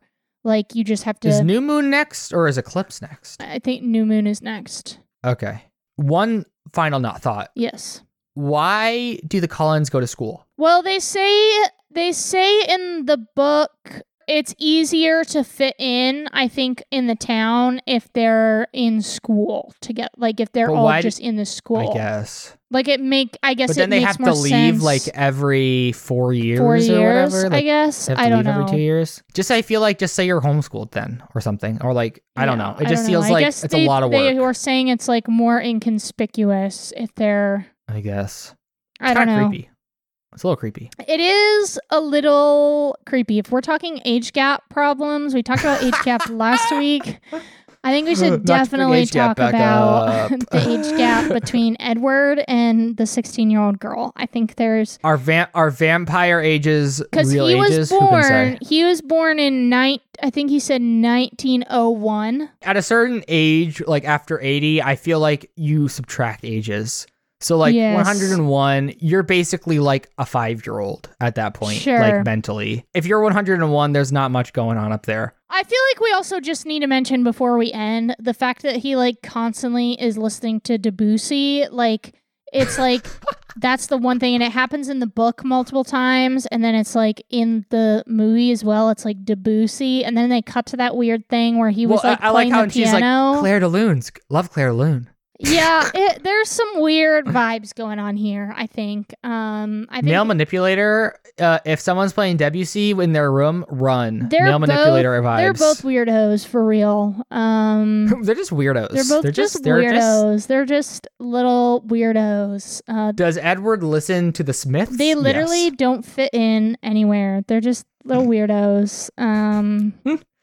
Like you just have to. Is New Moon next or is Eclipse next? I think New Moon is next. Okay. One final not thought. Yes. Why do the Cullens go to school? Well, they say they say in the book it's easier to fit in, I think, in the town if they're in school to get like if they're But all why just d- in the school. I guess. Like it make I guess But it then they makes have more to leave sense. like every four years four or years, whatever. I Like, guess. they have to I don't leave know. every two years. Just I feel like just say you're homeschooled then or something. Or like I don't Yeah, know. It I just don't know. feels I like guess it's they, a lot of work. They were saying it's like more inconspicuous if they're I guess. I It's don't kinda know. creepy. It's a little creepy. It is a little creepy. If we're talking age gap problems, we talked about age gap last week. I think we should Not to bring definitely age gap talk back about up. the age gap between Edward and the sixteen-year-old girl. I think there's Our va- our vampire ages because real he was ages. Who can say? born. He was born in nine. I think he said nineteen oh one. At a certain age, like after eighty, I feel like you subtract ages. So like Yes. one hundred one, you're basically like a five-year-old at that point, Sure. like mentally. If you're one hundred one, there's not much going on up there. I feel like we also just need to mention before we end the fact that he like constantly is listening to Debussy. Like it's like that's the one thing, and it happens in the book multiple times, and then it's like in the movie as well. It's like Debussy, and then they cut to that weird thing where he was well, like I, I playing like how the she's piano. like Claire de Lune. Love Claire de Lune. Yeah, it, there's some weird vibes going on here. I think. Um, I think Male manipulator. Uh, if someone's playing Debussy in their room, run. they're Male both, manipulator vibes. They're both weirdos for real. Um. They're just weirdos. They're both they're just, they're weirdos. They're just little weirdos. Uh, Does Edward listen to the Smiths? they literally Yes. don't fit in anywhere. They're just little weirdos. Um,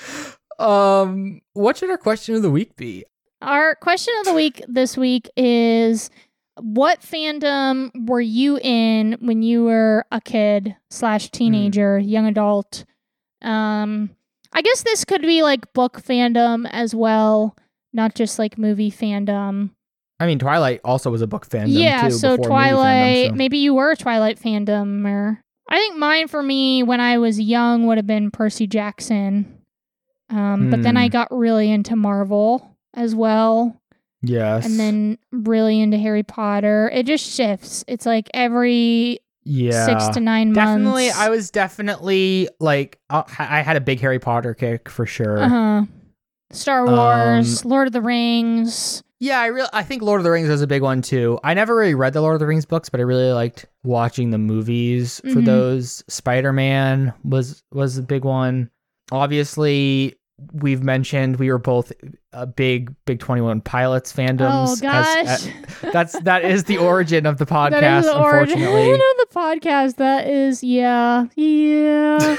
Um, what should our question of the week be? our question of the week this week is: what fandom were you in when you were a kid slash teenager, young adult? Um, I guess this could be like book fandom as well, not just like movie fandom. I mean, Twilight also was a book fandom Yeah, too. so before movie Twilight, fandom, so- maybe you were a Twilight fandom, or I think mine for me when I was young would have been Percy Jackson. Um, But then I Hmm. got really into Marvel as well, Yes. and then really into Harry Potter. It just shifts. It's like every yeah, six to nine definitely. months. I was definitely like uh, I had a big Harry Potter kick for sure. Uh huh. Star Wars, Lord of the Rings. Yeah, I really I think Lord of the Rings was a big one too. I never really read the Lord of the Rings books, but I really liked watching the movies for Mhm. those. Spider-Man was was a big one. Obviously, we've mentioned we were both a big big twenty-one Pilots fandoms. Oh as- gosh, as- that's that is the origin of the podcast, that is the origin unfortunately. of the podcast. That is, yeah, yeah.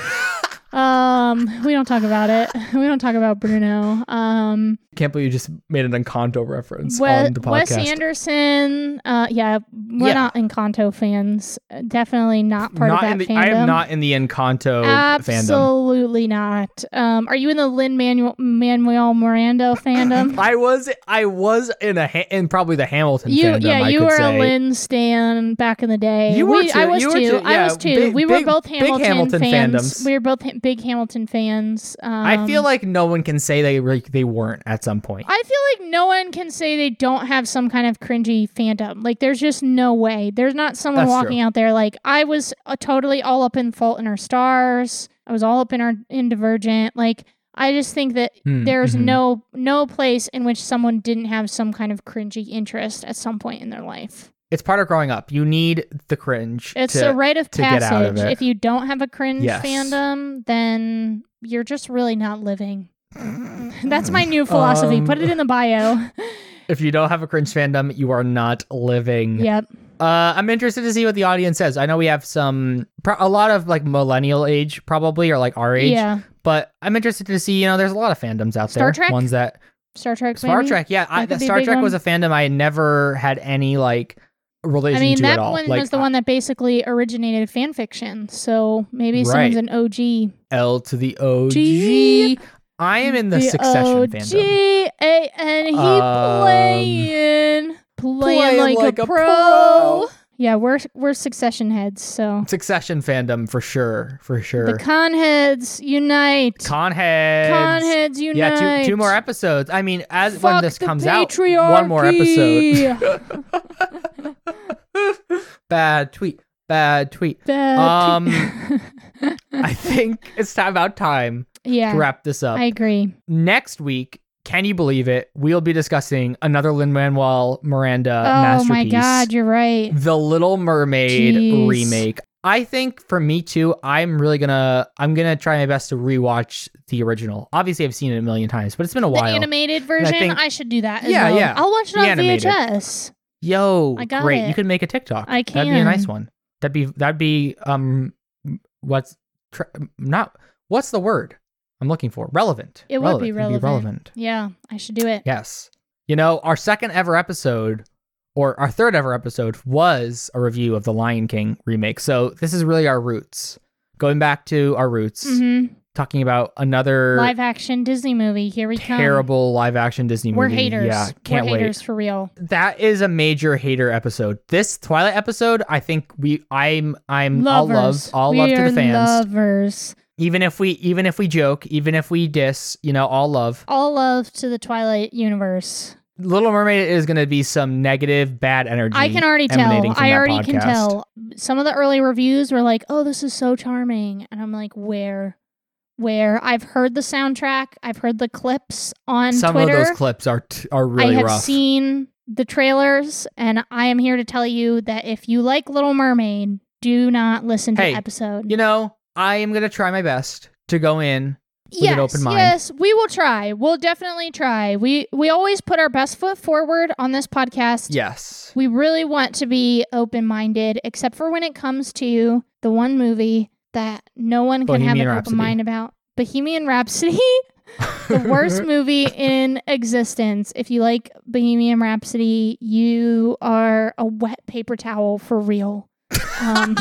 Um, we don't talk about it. We don't talk about Bruno. Um, Can't believe you just made an Encanto reference We- on the podcast. Wes Anderson. Uh, yeah, we're Yeah. not Encanto fans. Definitely not part not of in that the, fandom. I am not in the Encanto fandom. Absolutely not. Um, are you in the Lin Manuel Manuel Miranda fandom? I was I was in a ha- in probably the Hamilton You, fandom. yeah, I you could were say. a Lin stan back in the day. You were we, too. I was You too. were too. I Yeah, was too. big- we were big- both big Hamilton, Hamilton fans. fandom. We were both ha- big Hamilton fans. Um, I feel like no one can say they re- they weren't at some point. I feel like no one can say they don't have some kind of cringy fandom. Like, there's just no way. There's not someone That's walking true. out there like, I was uh, totally all up in Fault in Our Stars. I was all up in our in Divergent. Like, I just think that Hmm, there's mhm. no no place in which someone didn't have some kind of cringy interest at some point in their life. It's part of growing up. You need the cringe. It's to, a rite of to get out of passage. it. If you don't have a cringe Yes. fandom, then you're just really not living. That's my new philosophy. Um, Put it in the bio. If you don't have a cringe fandom, you are not living. Yep. Uh, I'm interested to see what the audience says. I know we have some, pro- a lot of like millennial age probably, or like our age. Yeah. But I'm interested to see, you know, there's a lot of fandoms out Star there. Trek? Ones that Star Trek. Star maybe? Trek, yeah. I, That could be a Star big Trek one. was a fandom I never had any like relation I mean, to that at all. one Like was the one that basically originated fan fiction. So maybe someone's Right. an O G. L to the O G. G. I am in the, The Succession O fandom. G, A- and he Um, playing, playing playing like, like a, a pro. pro. Yeah, we're we're Succession heads, so Succession fandom for sure, for sure. the con heads unite. Con heads. Con heads unite. Yeah, two two more episodes. I mean, as Fuck when this the comes out, patriarchy. one more episode. Bad tweet. Bad tweet. Bad Um, tweet. I think it's time about time yeah, to wrap this up. I agree. Next week, can you believe it? We'll be discussing another Lin-Manuel Miranda Oh masterpiece. my God, you're right. The Little Mermaid Jeez. remake. I think for me too, I'm really gonna I'm gonna try my best to rewatch the original. Obviously, I've seen it a million times, but it's been a The while. animated version, I, think- should do that as Yeah, well. yeah. I'll watch it The on animated. V H S. Yo, I got great! it. You can make a TikTok. I That'd be a nice can. one. That'd be that'd be um, what's tr- not what's the word I'm looking for? Relevant. It would be It'd relevant. Yeah, I should do it. Yes. You know, our second ever episode, or our third ever episode, was a review of the Lion King remake. So this is really our roots. Going back to our roots, hmm talking about another Live action Disney movie. Here we come. terrible live action Disney movie. We're haters. Yeah, can't We're wait. haters for real. That is a major hater episode. This Twilight episode, I think we I'm I'm all love Lovers. all we love to are the fans. Lovers. Even if we even if we joke, even if we diss, you know, all love. All love to the Twilight universe. Little Mermaid is going to be some negative bad energy. I can already tell. emanating from I that already can podcast. tell. Some of the early reviews were like, "Oh, this is so charming," and I'm like, "Where, where?" I've heard the soundtrack. I've heard the clips on Some Twitter. of those clips are t- are really I have rough. seen the trailers, and I am here to tell you that if you like Little Mermaid, do not listen to Hey, the episode. You know, I am going to try my best to go in with yes, an open mind. yes, we will try. We'll definitely try. We we always put our best foot forward on this podcast. Yes. We really want to be open-minded, except for when it comes to the one movie that no one can Bohemian have an Rhapsody. open mind about. Bohemian Rhapsody, the worst movie in existence. If you like Bohemian Rhapsody, you are a wet paper towel for real. Um,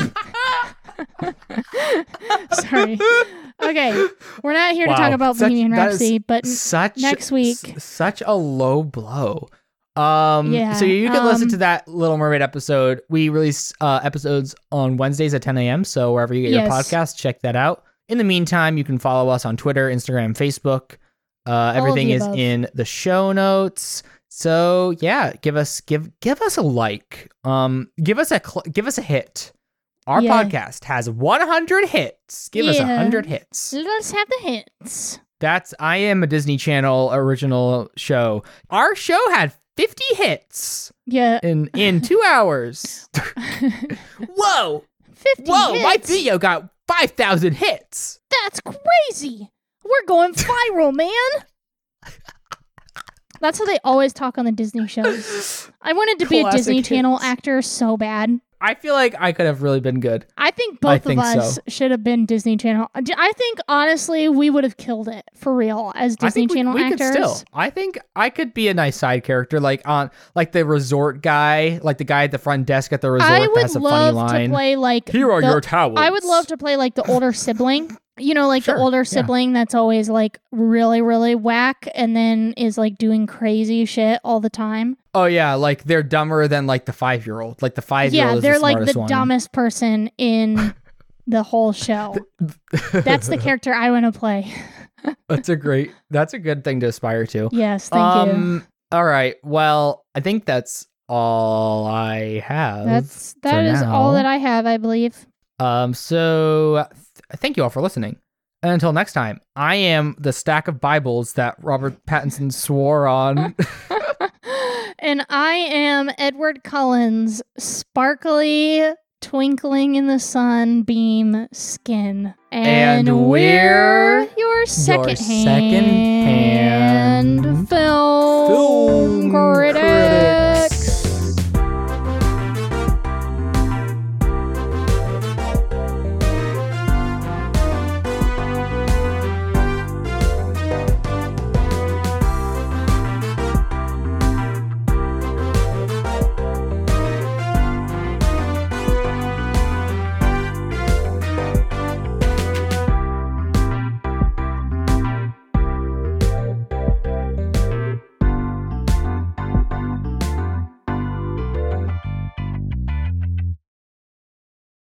sorry. Okay, we're not here Wow. to talk about Such- Bohemian that is Rhapsody, but Such next week. s- such a low blow. Um, Yeah, so you can listen um, to that Little Mermaid episode. We release uh, episodes on Wednesdays at ten a.m. So wherever you get your Yes. podcast, check that out. In the meantime, you can follow us on Twitter, Instagram, Facebook. Uh, everything the is above. in the show notes. So yeah, give us give give us a like. Um, give us a cl- give us a hit. Our Yeah. podcast has one hundred hits. Give us a Yeah. hundred hits. let's have the hits. That's I am a Disney Channel original show. Our show had fifty hits Yeah. in in two hours. Whoa, fifty whoa! hits. My video got five thousand hits. That's crazy. We're going viral, man. That's how they always talk on the Disney shows. I wanted to be a Classic Disney Channel hits. actor so bad. I feel like I could have really been good. I think I both think of us so. should have been Disney Channel. I think honestly we would have killed it for real as I Disney think we, Channel we actors. could still. I think I could be a nice side character, like on like the resort guy, like the guy at the front desk at the resort I that would has a funny love line. to play like Here are the- your towels. I would love to play like the older sibling. You know, like Sure, the older yeah. sibling that's always like really, really whack and then is like doing crazy shit all the time. Oh yeah, like they're dumber than like the five year old. Like the five year Yeah, old is they're the like smartest the one. dumbest person in the whole show. That's the character I want to play. That's a great. That's a good thing to aspire to. Yes, thank you. um. All right. Well, I think that's all I have. That's that for is all now. that I have, I believe. Um. So th- thank you all for listening. And until next time, I am the stack of Bibles that Robert Pattinson swore on. And I am Edward Cullen's sparkly, twinkling in the sun beam skin. And, And we're we're your second, second-hand hand film, film critic.